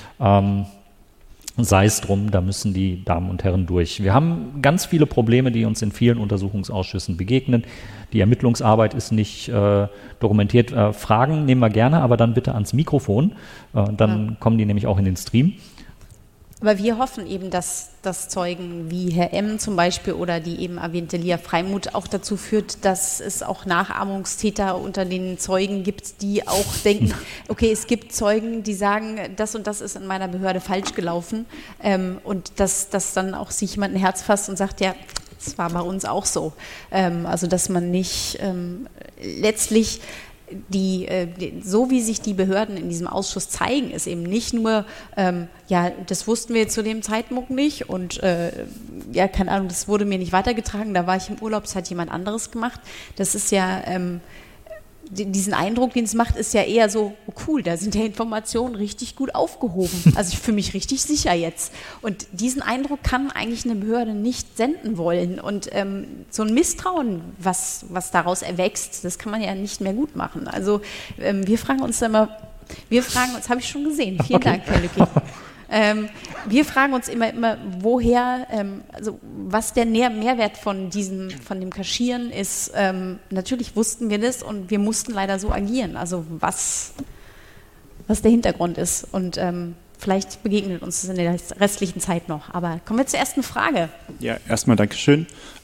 Sei es drum, da müssen die Damen und Herren durch. Wir haben ganz viele Probleme, die uns in vielen Untersuchungsausschüssen begegnen. Die Ermittlungsarbeit ist nicht dokumentiert. Fragen nehmen wir gerne, aber dann bitte ans Mikrofon. Dann kommen die nämlich auch in den Stream. Aber wir hoffen eben, dass Zeugen wie Herr M. zum Beispiel oder die eben erwähnte Lia Freimuth auch dazu führt, dass es auch Nachahmungstäter unter den Zeugen gibt, die auch denken, okay, es gibt Zeugen, die sagen, das und das ist in meiner Behörde falsch gelaufen und dass dann auch sich jemand ein Herz fasst und sagt, ja, das war bei uns auch so. Also dass man nicht letztlich so wie sich die Behörden in diesem Ausschuss zeigen, ist eben nicht nur, das wussten wir zu dem Zeitpunkt nicht und keine Ahnung, das wurde mir nicht weitergetragen, da war ich im Urlaub, das hat jemand anderes gemacht. Das ist ja, diesen Eindruck, den es macht, ist ja eher so, oh cool, da sind ja Informationen richtig gut aufgehoben. Also ich fühle mich richtig sicher jetzt. Und diesen Eindruck kann eigentlich eine Behörde nicht senden wollen. Und so ein Misstrauen, was daraus erwächst, das kann man ja nicht mehr gut machen. Also wir fragen uns, habe ich schon gesehen. Vielen Dank, Herr Lücking. Wir fragen uns immer woher, also was der Mehrwert von dem Kaschieren ist. Natürlich wussten wir das und wir mussten leider so agieren. Also was der Hintergrund ist. Und vielleicht begegnet uns das in der restlichen Zeit noch. Aber kommen wir zur ersten Frage. Ja, erstmal Dankeschön.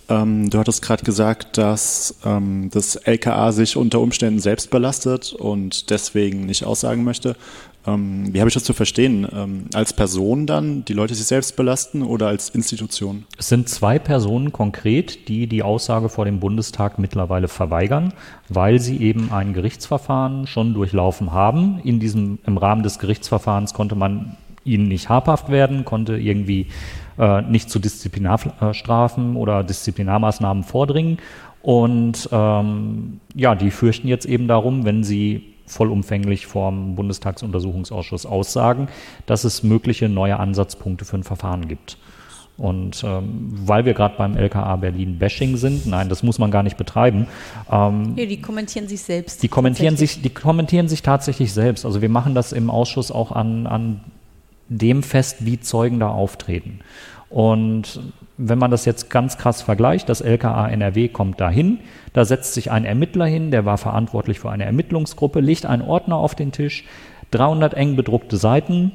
Du hattest gerade gesagt, dass das LKA sich unter Umständen selbst belastet und deswegen nicht aussagen möchte. Wie habe ich das zu verstehen? Als Person dann, die Leute sich selbst belasten oder als Institution? Es sind 2 Personen konkret, die die Aussage vor dem Bundestag mittlerweile verweigern, weil sie eben ein Gerichtsverfahren schon durchlaufen haben. Im Rahmen des Gerichtsverfahrens konnte man ihnen nicht habhaft werden, konnte irgendwie nicht zu Disziplinarstrafen oder Disziplinarmaßnahmen vordringen. Und die fürchten jetzt eben darum, wenn sie vollumfänglich vom Bundestagsuntersuchungsausschuss aussagen, dass es mögliche neue Ansatzpunkte für ein Verfahren gibt. Und weil wir gerade beim LKA Berlin-Bashing sind, nein, das muss man gar nicht betreiben. Die kommentieren sich selbst. Die kommentieren sich tatsächlich selbst. Also wir machen das im Ausschuss auch an dem fest, wie Zeugen da auftreten. Und wenn man das jetzt ganz krass vergleicht, das LKA NRW kommt dahin, da setzt sich ein Ermittler hin, der war verantwortlich für eine Ermittlungsgruppe, legt einen Ordner auf den Tisch, 300 eng bedruckte Seiten.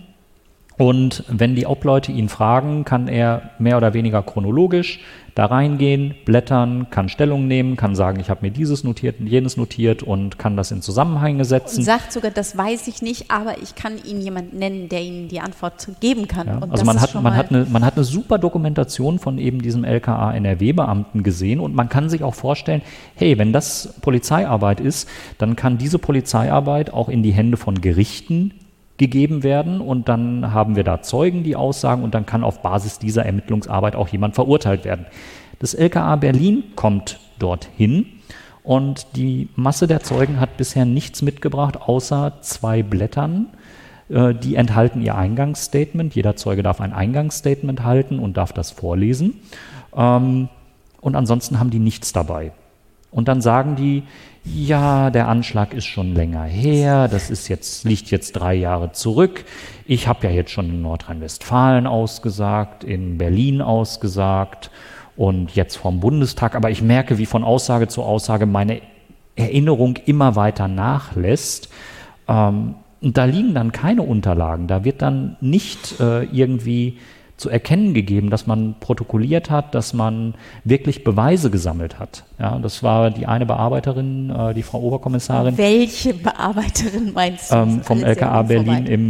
Und wenn die Obleute ihn fragen, kann er mehr oder weniger chronologisch da reingehen, blättern, kann Stellung nehmen, kann sagen, ich habe mir dieses notiert und jenes notiert und kann das in Zusammenhänge setzen. Und sagt sogar, das weiß ich nicht, aber ich kann Ihnen jemanden nennen, der Ihnen die Antwort geben kann. Ja, und also man hat eine super Dokumentation von eben diesem LKA NRW-Beamten gesehen und man kann sich auch vorstellen, hey, wenn das Polizeiarbeit ist, dann kann diese Polizeiarbeit auch in die Hände von Gerichten gegeben werden und dann haben wir da Zeugen, die aussagen und dann kann auf Basis dieser Ermittlungsarbeit auch jemand verurteilt werden. Das LKA Berlin kommt dorthin und die Masse der Zeugen hat bisher nichts mitgebracht, außer 2 Blättern, die enthalten ihr Eingangsstatement. Jeder Zeuge darf ein Eingangsstatement halten und darf das vorlesen und ansonsten haben die nichts dabei. Und dann sagen die, ja, der Anschlag ist schon länger her, liegt jetzt 3 Jahre zurück. Ich habe ja jetzt schon in Nordrhein-Westfalen ausgesagt, in Berlin ausgesagt und jetzt vom Bundestag. Aber ich merke, wie von Aussage zu Aussage meine Erinnerung immer weiter nachlässt. Und da liegen dann keine Unterlagen. Da wird dann nicht irgendwie zu erkennen gegeben, dass man protokolliert hat, dass man wirklich Beweise gesammelt hat. Ja, das war die eine Bearbeiterin, die Frau Oberkommissarin. Welche Bearbeiterin meinst du? Vom LKA Berlin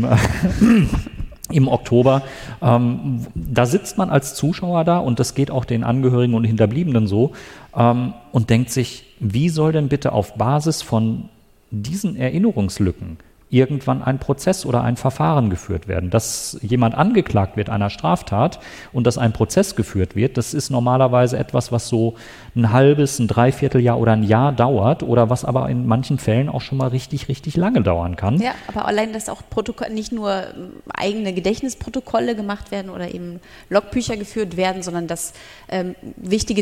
im Oktober. Da sitzt man als Zuschauer da und das geht auch den Angehörigen und Hinterbliebenen so und denkt sich, wie soll denn bitte auf Basis von diesen Erinnerungslücken irgendwann ein Prozess oder ein Verfahren geführt werden. Dass jemand angeklagt wird einer Straftat und dass ein Prozess geführt wird, das ist normalerweise etwas, was so ein halbes, ein Dreivierteljahr oder ein Jahr dauert oder was aber in manchen Fällen auch schon mal richtig, richtig lange dauern kann. Ja, aber allein, dass auch nicht nur eigene Gedächtnisprotokolle gemacht werden oder eben Logbücher geführt werden, sondern dass wichtige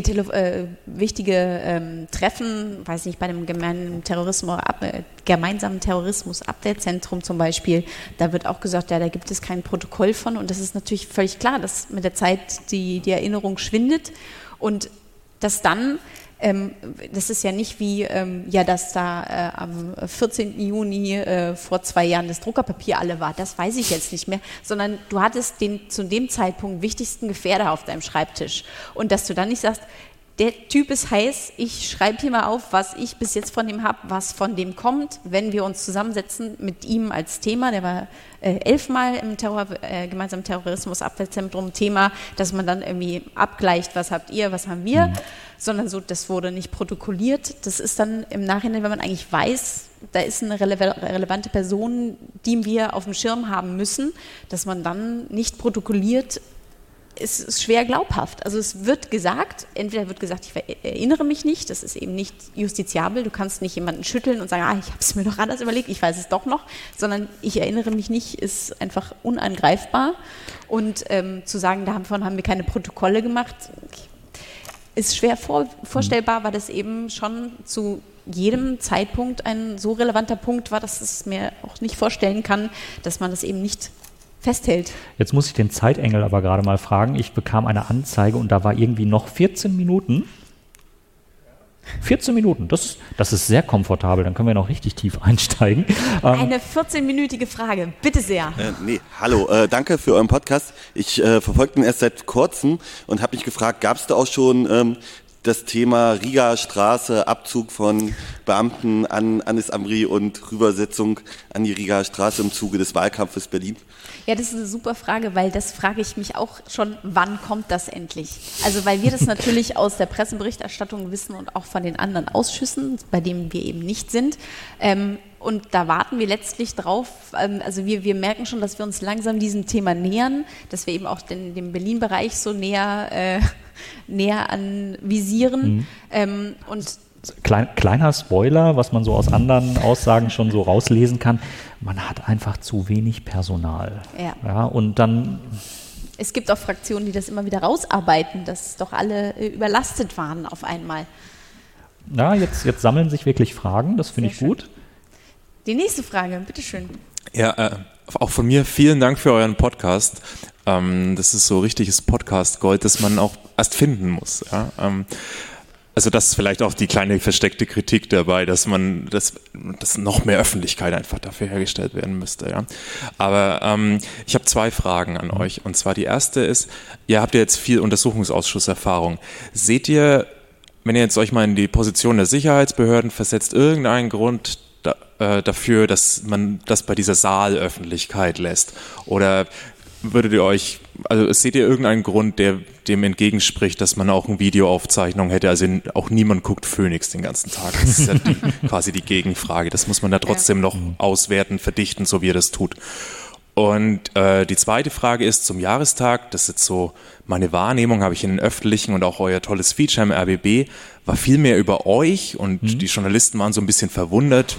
Treffen, weiß nicht, bei dem gemeinsamen Terrorismus-Update-Zentrum zum Beispiel, da wird auch gesagt, ja, da gibt es kein Protokoll von und das ist natürlich völlig klar, dass mit der Zeit die Erinnerung schwindet und dass dann, das ist ja nicht wie, dass da am 14. Juni vor 2 Jahren das Druckerpapier alle war, das weiß ich jetzt nicht mehr, sondern du hattest den zu dem Zeitpunkt wichtigsten Gefährder auf deinem Schreibtisch und dass du dann nicht sagst, der Typ ist heiß, ich schreibe hier mal auf, was ich bis jetzt von dem habe, was von dem kommt, wenn wir uns zusammensetzen mit ihm als Thema, der war 11 Mal im gemeinsamen Terrorismus-Abwehrzentrum Thema, dass man dann irgendwie abgleicht, was habt ihr, was haben wir, sondern so, das wurde nicht protokolliert, das ist dann im Nachhinein, wenn man eigentlich weiß, da ist eine relevante Person, die wir auf dem Schirm haben müssen, dass man dann nicht protokolliert, ist schwer glaubhaft. Also es wird gesagt, entweder wird gesagt, ich erinnere mich nicht, das ist eben nicht justiziabel, du kannst nicht jemanden schütteln und sagen, ich habe es mir doch anders überlegt, ich weiß es doch noch, sondern ich erinnere mich nicht, ist einfach unangreifbar und zu sagen, davon haben wir keine Protokolle gemacht, ist schwer vorstellbar, weil das eben schon zu jedem Zeitpunkt ein so relevanter Punkt war, dass es mir auch nicht vorstellen kann, dass man das eben nicht festhält. Jetzt muss ich den Zeitengel aber gerade mal fragen. Ich bekam eine Anzeige und da war irgendwie noch 14 Minuten. 14 Minuten, das ist sehr komfortabel, dann können wir noch richtig tief einsteigen. Eine 14-minütige Frage, bitte sehr. Hallo, danke für euren Podcast. Ich verfolge den erst seit kurzem und habe mich gefragt, gab es da auch schon das Thema Rigaer Straße, Abzug von Beamten an Anis Amri und Rübersetzung an die Rigaer Straße im Zuge des Wahlkampfes Berlin? Ja, das ist eine super Frage, weil das frage ich mich auch schon, wann kommt das endlich? Also weil wir das natürlich aus der Presseberichterstattung wissen und auch von den anderen Ausschüssen, bei denen wir eben nicht sind. Und da warten wir letztlich drauf, also wir merken schon, dass wir uns langsam diesem Thema nähern, dass wir eben auch den Berlin-Bereich so näher anvisieren. Und Kleiner Spoiler, was man so aus anderen Aussagen schon so rauslesen kann, man hat einfach zu wenig Personal. Ja, und dann... Es gibt auch Fraktionen, die das immer wieder rausarbeiten, dass doch alle überlastet waren auf einmal. Ja, jetzt sammeln sich wirklich Fragen, das finde ich gut. Die nächste Frage, bitteschön. Ja, auch von mir vielen Dank für euren Podcast. Das ist so richtiges Podcast-Gold, das man auch erst finden muss. Ja? Also das ist vielleicht auch die kleine versteckte Kritik dabei, dass noch mehr Öffentlichkeit einfach dafür hergestellt werden müsste. Ja? Aber ich habe 2 Fragen an euch. Und zwar die erste ist, ihr habt ja jetzt viel Untersuchungsausschusserfahrung. Seht ihr, wenn ihr jetzt euch mal in die Position der Sicherheitsbehörden versetzt, irgendeinen Grund dafür, dass man das bei dieser Saalöffentlichkeit lässt? Oder seht ihr irgendeinen Grund, der dem entgegenspricht, dass man auch eine Videoaufzeichnung hätte? Also auch niemand guckt Phoenix den ganzen Tag. Das ist ja quasi die Gegenfrage. Das muss man da trotzdem noch auswerten, verdichten, so wie ihr das tut. Und die zweite Frage ist zum Jahrestag, das ist jetzt so meine Wahrnehmung, habe ich in den öffentlichen und auch euer tolles Feature im RBB, war viel mehr über euch und die Journalisten waren so ein bisschen verwundert,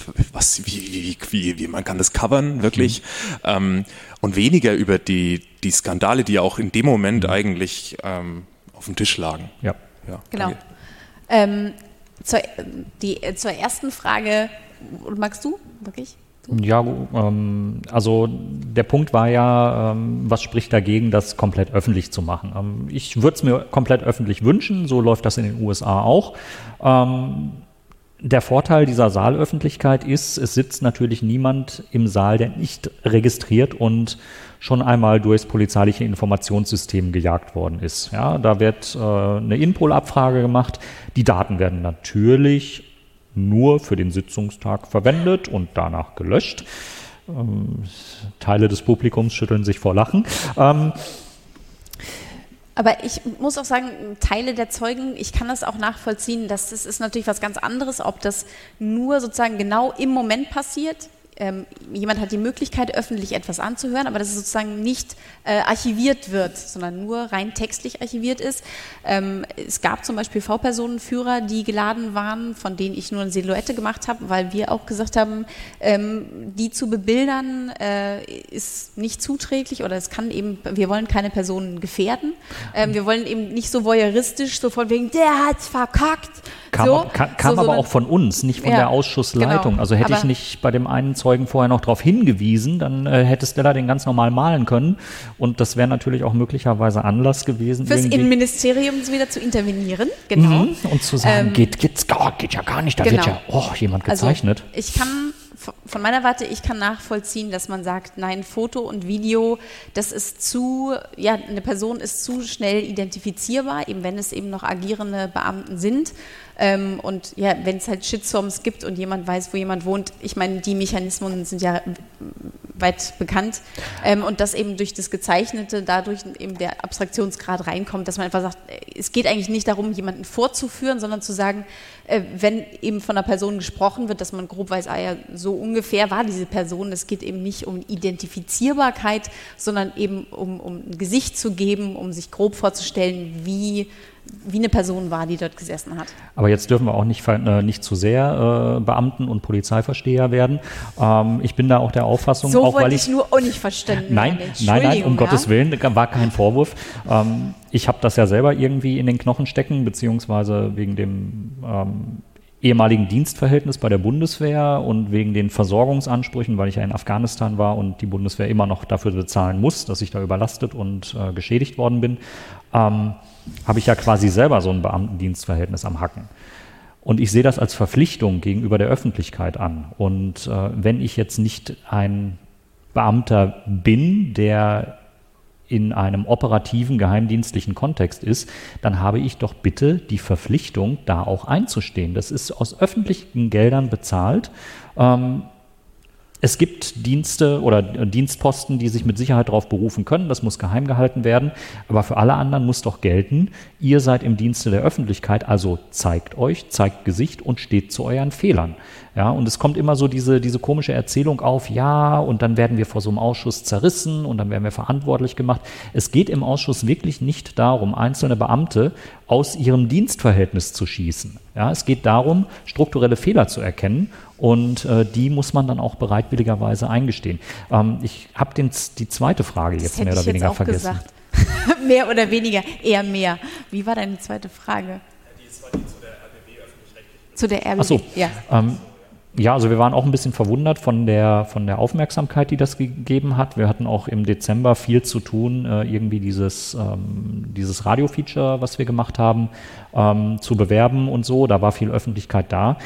wie man kann das covern, wirklich. Und weniger über die Skandale, die ja auch in dem Moment eigentlich auf dem Tisch lagen. Ja genau. Zur ersten Frage, magst du wirklich? Ja, also der Punkt war ja, was spricht dagegen, das komplett öffentlich zu machen? Ich würde es mir komplett öffentlich wünschen, so läuft das in den USA auch. Der Vorteil dieser Saalöffentlichkeit ist, es sitzt natürlich niemand im Saal, der nicht registriert und schon einmal durchs polizeiliche Informationssystem gejagt worden ist. Ja, da wird eine Inpol-Abfrage gemacht. Die Daten werden natürlich nur für den Sitzungstag verwendet und danach gelöscht. Teile des Publikums schütteln sich vor Lachen. Aber ich muss auch sagen, Teile der Zeugen, ich kann das auch nachvollziehen, das ist natürlich was ganz anderes, ob das nur sozusagen genau im Moment passiert. Jemand hat die Möglichkeit, öffentlich etwas anzuhören, aber dass es sozusagen nicht archiviert wird, sondern nur rein textlich archiviert ist. Es gab zum Beispiel V-Personenführer, die geladen waren, von denen ich nur eine Silhouette gemacht habe, weil wir auch gesagt haben, die zu bebildern ist nicht zuträglich oder es kann eben, wir wollen keine Personen gefährden. Wir wollen eben nicht so voyeuristisch, so von wegen, der hat's verkackt. Kam aber auch von uns, nicht von der Ausschussleitung. Genau. Also hätte ich nicht bei dem einen Zeugen vorher noch darauf hingewiesen, dann hätte Stella den ganz normal malen können. Und das wäre natürlich auch möglicherweise Anlass gewesen. Fürs Innenministerium wieder zu intervenieren, genau. Und zu sagen, geht ja gar nicht, da wird ja jemand gezeichnet. Also ich kann von meiner Warte, ich kann nachvollziehen, dass man sagt, nein, Foto und Video, das ist eine Person ist zu schnell identifizierbar, eben wenn es eben noch agierende Beamten sind. Und ja, wenn es halt Shitstorms gibt und jemand weiß, wo jemand wohnt, ich meine, die Mechanismen sind ja weit bekannt und dass eben durch das Gezeichnete dadurch eben der Abstraktionsgrad reinkommt, dass man einfach sagt, es geht eigentlich nicht darum, jemanden vorzuführen, sondern zu sagen, wenn eben von einer Person gesprochen wird, dass man grob weiß, so ungefähr war diese Person, es geht eben nicht um Identifizierbarkeit, sondern eben um ein Gesicht zu geben, um sich grob vorzustellen, wie eine Person war, die dort gesessen hat. Aber jetzt dürfen wir auch nicht zu sehr Beamten und Polizeiversteher werden. Ich bin da auch der Auffassung... So wollte ich nur auch nicht verstanden werden. Nein, um Gottes Willen, war kein Vorwurf. Ich habe das ja selber irgendwie in den Knochen stecken, beziehungsweise wegen dem ehemaligen Dienstverhältnis bei der Bundeswehr und wegen den Versorgungsansprüchen, weil ich ja in Afghanistan war und die Bundeswehr immer noch dafür bezahlen muss, dass ich da überlastet und geschädigt worden bin, habe ich ja quasi selber so ein Beamtendienstverhältnis am Hacken. Und ich sehe das als Verpflichtung gegenüber der Öffentlichkeit an. Und wenn ich jetzt nicht ein Beamter bin, der in einem operativen, geheimdienstlichen Kontext ist, dann habe ich doch bitte die Verpflichtung, da auch einzustehen. Das ist aus öffentlichen Geldern bezahlt. Es gibt Dienste oder Dienstposten, die sich mit Sicherheit darauf berufen können. Das muss geheim gehalten werden. Aber für alle anderen muss doch gelten, ihr seid im Dienste der Öffentlichkeit, also zeigt euch, zeigt Gesicht und steht zu euren Fehlern. Ja, und es kommt immer so diese komische Erzählung auf, ja, und dann werden wir vor so einem Ausschuss zerrissen und dann werden wir verantwortlich gemacht. Es geht im Ausschuss wirklich nicht darum, einzelne Beamte aus ihrem Dienstverhältnis zu schießen. Ja, es geht darum, strukturelle Fehler zu erkennen und die muss man dann auch bereitwilligerweise eingestehen. Ich habe die zweite Frage jetzt mehr oder weniger vergessen. Mehr oder weniger, eher mehr. Wie war deine zweite Frage? Die war die zu der RBB öffentlich-rechtlich. Zu der RBB, Ach so, ja. Ja, also wir waren auch ein bisschen verwundert von der Aufmerksamkeit, die das gegeben hat. Wir hatten auch im Dezember viel zu tun, irgendwie dieses Radio-Feature, was wir gemacht haben, zu bewerben und so. Da war viel Öffentlichkeit da.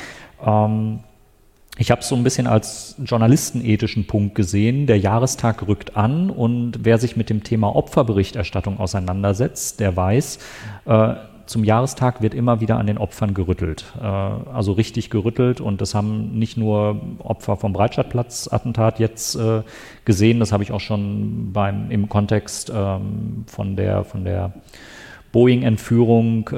Ich habe es so ein bisschen als journalistenethischen Punkt gesehen. Der Jahrestag rückt an und wer sich mit dem Thema Opferberichterstattung auseinandersetzt, der weiß, zum Jahrestag wird immer wieder an den Opfern gerüttelt, also richtig gerüttelt, und das haben nicht nur Opfer vom Breitscheidplatz-Attentat jetzt gesehen, das habe ich auch schon im Kontext von der Boeing-Entführung,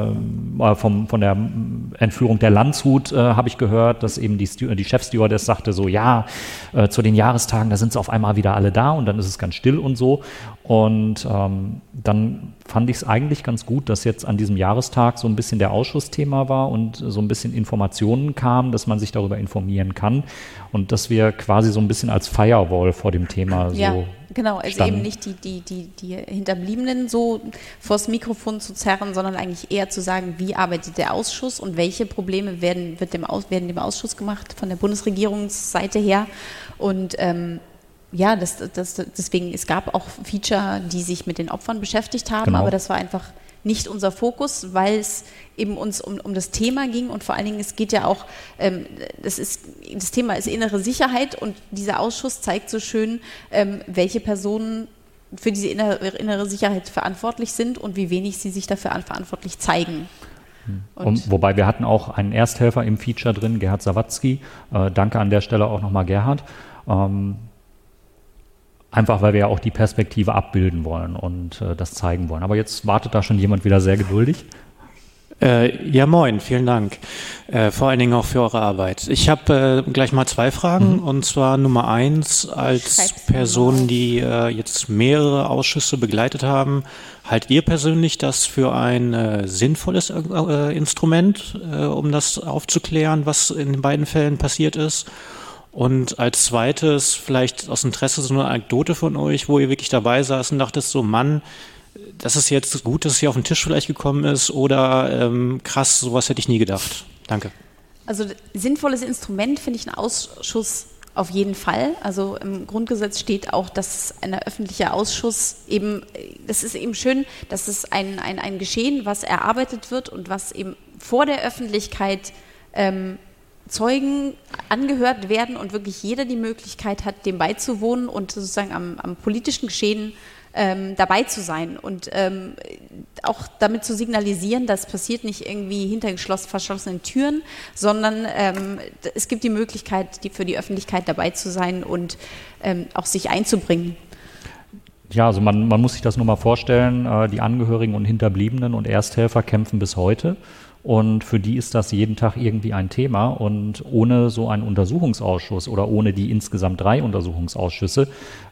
von der Entführung der Landshut habe ich gehört, dass eben die Chefstewardess sagte so, ja, zu den Jahrestagen, da sind sie auf einmal wieder alle da und dann ist es ganz still und so. Und dann fand ich es eigentlich ganz gut, dass jetzt an diesem Jahrestag so ein bisschen der Ausschussthema war und so ein bisschen Informationen kamen, dass man sich darüber informieren kann und dass wir quasi so ein bisschen als Firewall vor dem Thema so genau, also standen. eben nicht die Hinterbliebenen so vors Mikrofon zu zerren, sondern eigentlich eher zu sagen, wie arbeitet der Ausschuss und welche Probleme werden dem Ausschuss gemacht von der Bundesregierungsseite her. Und deswegen, es gab auch Feature, die sich mit den Opfern beschäftigt haben, Genau. aber das war einfach nicht unser Fokus, weil es eben uns um das Thema ging und vor allen Dingen, es geht ja auch, das Thema ist innere Sicherheit und dieser Ausschuss zeigt so schön, welche Personen für diese innere Sicherheit verantwortlich sind und wie wenig sie sich dafür verantwortlich zeigen. Und wobei wir hatten auch einen Ersthelfer im Feature drin, Gerhard Sawatzki. Danke an der Stelle auch nochmal Gerhard. Einfach, weil wir ja auch die Perspektive abbilden wollen und das zeigen wollen. Aber jetzt wartet da schon jemand wieder sehr geduldig. Ja, moin, vielen Dank. Vor allen Dingen auch für eure Arbeit. Ich habe gleich mal 2 Fragen. Und zwar Nummer 1, als Person, die jetzt mehrere Ausschüsse begleitet haben, haltet ihr persönlich das für ein sinnvolles Instrument, um das aufzuklären, was in den beiden Fällen passiert ist? Und als zweites, vielleicht aus Interesse, so eine Anekdote von euch, wo ihr wirklich dabei saß und dachtet so, Mann, das ist jetzt gut, dass es hier auf den Tisch vielleicht gekommen ist, oder krass, sowas hätte ich nie gedacht. Danke. Also sinnvolles Instrument finde ich ein Ausschuss auf jeden Fall. Also im Grundgesetz steht auch, dass ein öffentlicher Ausschuss eben, das ist eben schön, dass es ein Geschehen, was erarbeitet wird und was eben vor der Öffentlichkeit Zeugen angehört werden und wirklich jeder die Möglichkeit hat, dem beizuwohnen und sozusagen am politischen Geschehen dabei zu sein und auch damit zu signalisieren, das passiert nicht irgendwie hinter verschlossenen Türen, sondern es gibt die Möglichkeit, für die Öffentlichkeit dabei zu sein und auch sich einzubringen. Ja, also man muss sich das nur mal vorstellen, die Angehörigen und Hinterbliebenen und Ersthelfer kämpfen bis heute. Und für die ist das jeden Tag irgendwie ein Thema. Und ohne so einen Untersuchungsausschuss oder ohne die insgesamt 3 Untersuchungsausschüsse,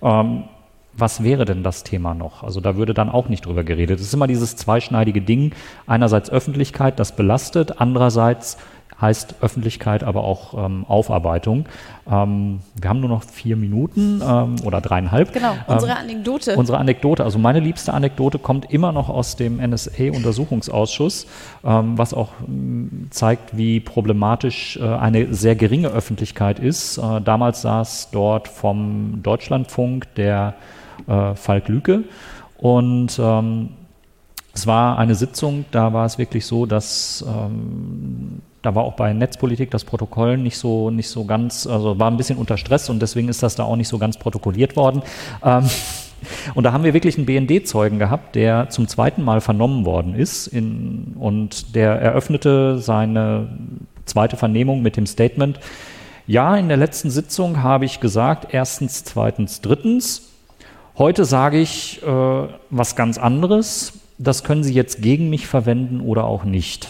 was wäre denn das Thema noch? Also da würde dann auch nicht drüber geredet. Es ist immer dieses zweischneidige Ding. Einerseits Öffentlichkeit, das belastet. Andererseits heißt Öffentlichkeit aber auch Aufarbeitung. Wir haben nur noch 4 Minuten oder 3,5. Genau, unsere Anekdote. Unsere Anekdote, also meine liebste Anekdote kommt immer noch aus dem NSA-Untersuchungsausschuss, was auch zeigt, wie problematisch eine sehr geringe Öffentlichkeit ist. Damals saß dort vom Deutschlandfunk der Falk Lüke und es war eine Sitzung, da war es wirklich so, dass da war auch bei Netzpolitik das Protokoll nicht so ganz, also war ein bisschen unter Stress und deswegen ist das da auch nicht so ganz protokolliert worden. Und da haben wir wirklich einen BND-Zeugen gehabt, der zum zweiten Mal vernommen worden ist und der eröffnete seine zweite Vernehmung mit dem Statement: Ja, in der letzten Sitzung habe ich gesagt, erstens, zweitens, drittens. Heute sage ich was ganz anderes. Das können Sie jetzt gegen mich verwenden oder auch nicht.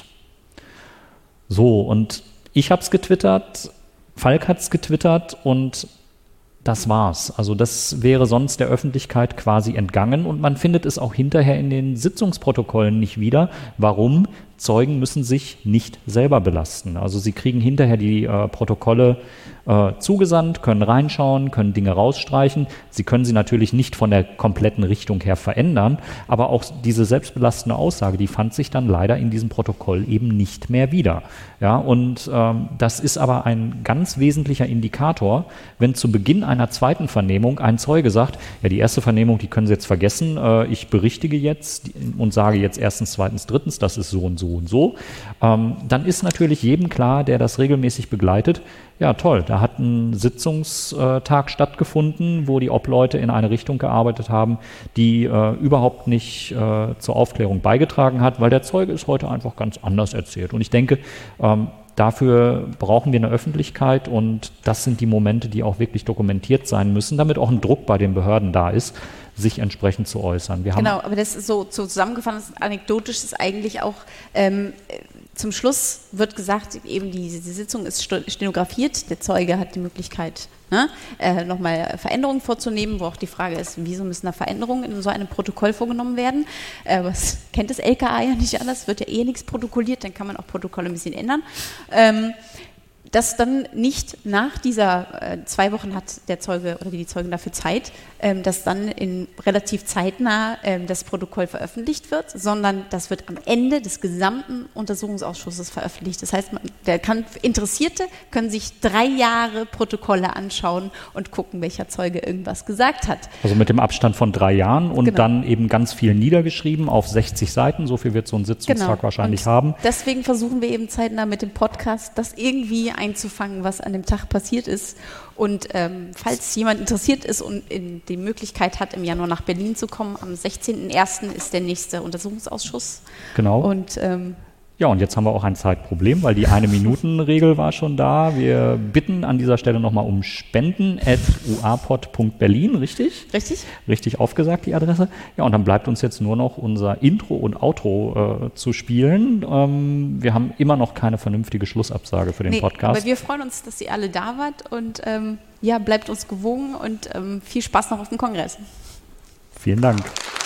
So, und ich habe es getwittert, Falk hat es getwittert und das war's. Also das wäre sonst der Öffentlichkeit quasi entgangen und man findet es auch hinterher in den Sitzungsprotokollen nicht wieder. Warum? Zeugen müssen sich nicht selber belasten. Also sie kriegen hinterher die Protokolle zugesandt, können reinschauen, können Dinge rausstreichen. Sie können sie natürlich nicht von der kompletten Richtung her verändern, aber auch diese selbstbelastende Aussage, die fand sich dann leider in diesem Protokoll eben nicht mehr wieder. Ja, und das ist aber ein ganz wesentlicher Indikator, wenn zu Beginn einer zweiten Vernehmung ein Zeuge sagt, ja, die erste Vernehmung, die können Sie jetzt vergessen, ich berichtige jetzt und sage jetzt erstens, zweitens, drittens, das ist so und so und so, dann ist natürlich jedem klar, der das regelmäßig begleitet, ja toll, da hat ein Sitzungstag stattgefunden, wo die Obleute in eine Richtung gearbeitet haben, die überhaupt nicht zur Aufklärung beigetragen hat, weil der Zeuge es heute einfach ganz anders erzählt. Und ich denke, dafür brauchen wir eine Öffentlichkeit und das sind die Momente, die auch wirklich dokumentiert sein müssen, damit auch ein Druck bei den Behörden da ist, sich entsprechend zu äußern. Genau, aber das ist so zusammengefasst, anekdotisch ist eigentlich auch, zum Schluss wird gesagt, eben diese Sitzung ist stenografiert, der Zeuge hat die Möglichkeit, nochmal Veränderungen vorzunehmen, wo auch die Frage ist, wieso müssen da Veränderungen in so einem Protokoll vorgenommen werden? Was kennt das LKA ja nicht anders, wird ja nichts protokolliert, dann kann man auch Protokolle ein bisschen ändern. Dass dann nicht nach dieser 2 Wochen hat der Zeuge oder die Zeugin dafür Zeit, dass dann relativ zeitnah das Protokoll veröffentlicht wird, sondern das wird am Ende des gesamten Untersuchungsausschusses veröffentlicht. Das heißt, Interessierte können sich 3 Jahre Protokolle anschauen und gucken, welcher Zeuge irgendwas gesagt hat. Also mit dem Abstand von 3 Jahren und genau. Dann eben ganz viel niedergeschrieben auf 60 Seiten, so viel wird so ein Sitzungstag wahrscheinlich haben. Deswegen versuchen wir eben zeitnah mit dem Podcast das irgendwie einzufangen, was an dem Tag passiert ist. Und falls jemand interessiert ist und die Möglichkeit hat, im Januar nach Berlin zu kommen, am 16.01. ist der nächste Untersuchungsausschuss. Genau. Und ja, und jetzt haben wir auch ein Zeitproblem, weil die 1-Minuten-Regel war schon da. Wir bitten an dieser Stelle nochmal um spenden@uapod.berlin, richtig? Richtig. Richtig aufgesagt, die Adresse. Ja, und dann bleibt uns jetzt nur noch unser Intro und Outro zu spielen. Wir haben immer noch keine vernünftige Schlussabsage für den Podcast. Aber wir freuen uns, dass ihr alle da wart und bleibt uns gewogen und viel Spaß noch auf dem Kongress. Vielen Dank.